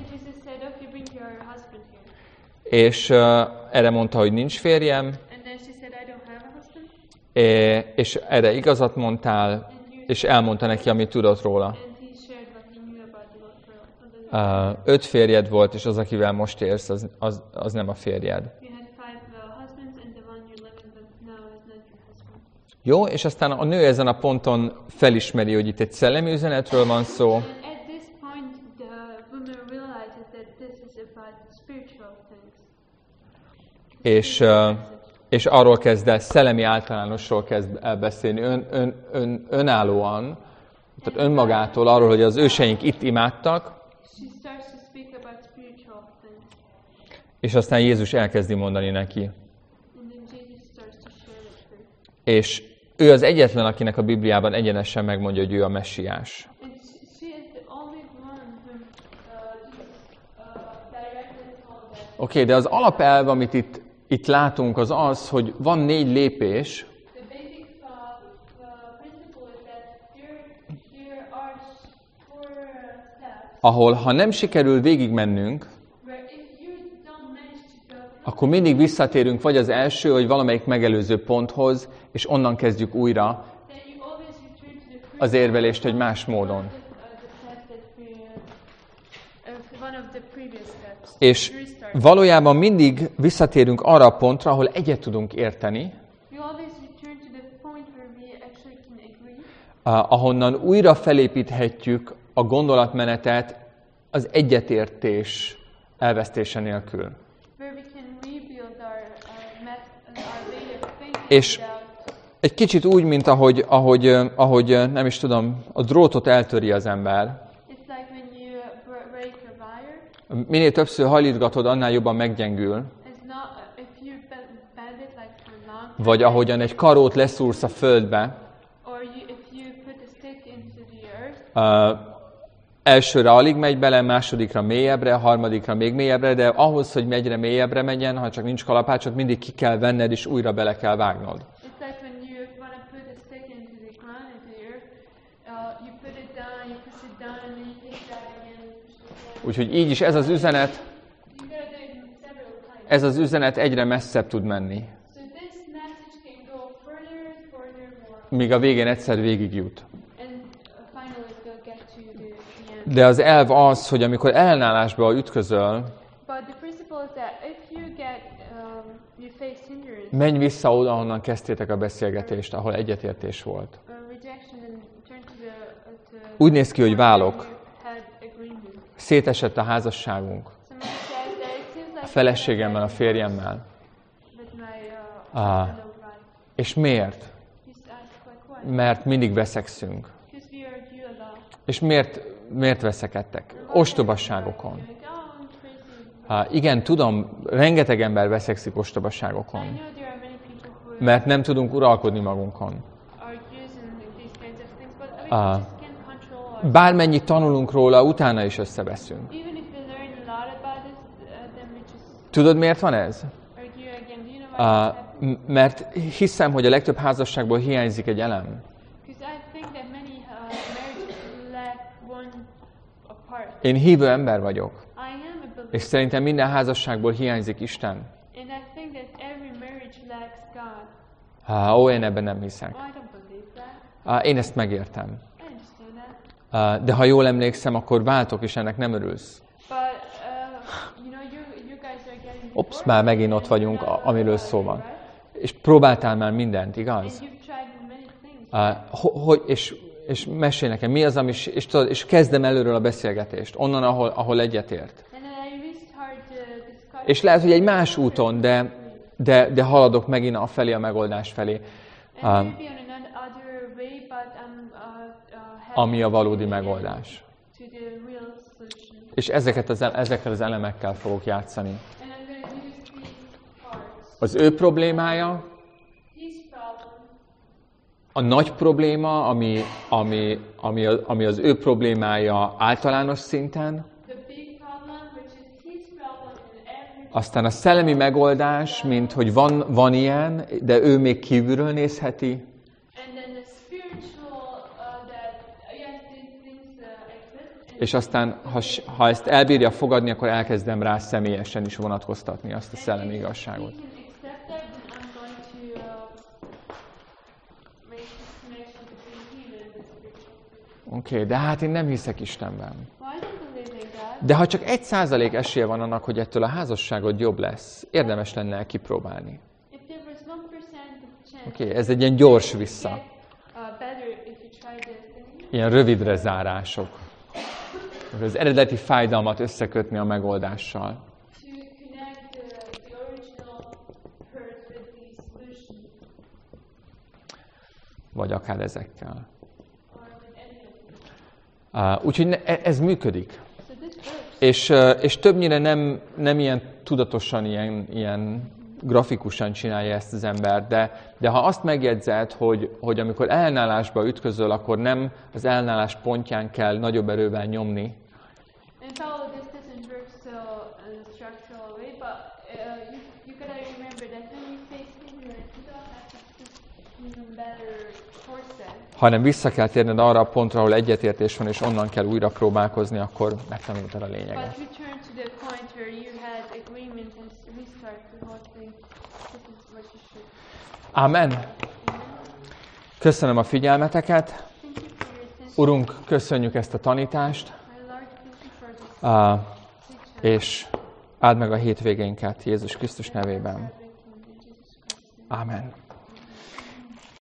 És erre mondta, hogy nincs férjem, és erre igazat mondtál, és elmondta neki, amit tudott róla. 5 férjed volt, és az, akivel most élsz, az nem a férjed. Jó, és aztán a nő ezen a ponton felismeri, hogy itt egy szellemi üzenetről van szó, és arról kezd el, szellemi általánosról kezd el beszélni, önállóan, tehát önmagától arról, hogy az őseink itt imádtak, és aztán Jézus elkezdi mondani neki. És ő az egyetlen, akinek a Bibliában egyenesen megmondja, hogy ő a messiás. Oké, de az alapelv, amit itt látunk, az az, hogy van 4 lépés, ahol, ha nem sikerül végigmennünk, akkor mindig visszatérünk vagy az első, vagy valamelyik megelőző ponthoz, és onnan kezdjük újra az érvelést egy más módon. És valójában mindig visszatérünk arra a pontra, ahol egyet tudunk érteni, ahonnan újra felépíthetjük a gondolatmenetet az egyetértés elvesztése nélkül. És egy kicsit úgy, mint ahogy nem is tudom, a drótot eltöri az ember. Minél többször hajlítgatod, annál jobban meggyengül. Vagy ahogyan egy karót leszúrsz a földbe. Elsőre alig megy bele, másodikra mélyebbre, harmadikra még mélyebbre, de ahhoz, hogy egyre mélyebbre menjen, ha csak nincs kalapácsot, mindig ki kell venned, és újra bele kell vágnod. Úgyhogy így is ez az üzenet egyre messzebb tud menni. Míg a végén egyszer végig jut. De az elv az, hogy amikor ellenállásba ütközöl, menj vissza oda, ahonnan kezdtétek a beszélgetést, ahol egyetértés volt. Úgy néz ki, hogy válok. Szétesett a házasságunk. A feleségemmel, a férjemmel. És miért? Mert mindig veszekszünk. És miért veszekedtek? Ostobasságokon. Igen, tudom, rengeteg ember veszekszik ostobasságokon. Mert nem tudunk uralkodni magunkon. Bármennyit tanulunk róla, utána is összeveszünk. Tudod, miért van ez? Mert hiszem, hogy a legtöbb házasságból hiányzik egy elem. Én hívő ember vagyok. És szerintem minden házasságból hiányzik Isten. Én ebben nem hiszek. Én ezt megértem. De ha jól emlékszem, akkor váltok, és ennek nem örülsz. Már megint ott vagyunk, amiről szó van. És próbáltál már mindent, igaz? És mesélj nekem, mi az, és kezdem előről a beszélgetést, onnan, ahol egyetért. És lehet, hogy egy más úton, de haladok megint afelé, a megoldás felé. And maybe on another way, but I'm ami a valódi megoldás. to the real solution. És ezekkel az elemekkel fogok játszani. And I'm going to use these parts. Az ő problémája, His problem, a nagy probléma, ami az ő problémája általános szinten, the big problem, which is his problem in every. aztán a szellemi megoldás, mint hogy van ilyen, de ő még kívülről nézheti, And then the spiritual, that yes, these things exist. And és aztán, ha ezt elbírja fogadni, akkor elkezdem rá személyesen is vonatkoztatni azt a szellemi igazságot. he can accept that, then I'm going to make this connection between him and the spiritual. Oké, de hát én nem hiszek Istenben. Well, I don't believe in God. De ha csak 1% esélye van annak, hogy ettől a házasságod jobb lesz, érdemes lenne kipróbálni. If there was 1% of chance, Oké, ez egy ilyen gyors vissza. get better if you try this thing. Ilyen rövidre zárások. Az eredeti fájdalmat összekötni a megoldással. To connect the original hurt with the solution, Vagy akár ezekkel. or with any of them. Úgyhogy ez működik. So this works. És többnyire nem ilyen tudatosan, ilyen grafikusan csinálja ezt az ember, de ha azt megjegyzed, hogy amikor ellenállásba ütközöl, akkor nem az ellenállás pontján kell nagyobb erővel nyomni, And probably this doesn't work so in a structural way, but you gotta remember that when you face failure, you don't have to put even better force that. hanem vissza kell térned arra a pontra, ahol egyetértés van, és onnan kell újra próbálkozni, akkor megtanultad a lényeget. But return to the point where you had agreement and restart the whole thing. This is what you should. Amen. Köszönöm a figyelmeteket. Thank you for your attention. Urunk, köszönjük ezt a tanítást, My Lord, thank you for this teaching. és áld meg a hétvégénket Jézus Krisztus nevében. In Jesus Christ's name. Amen.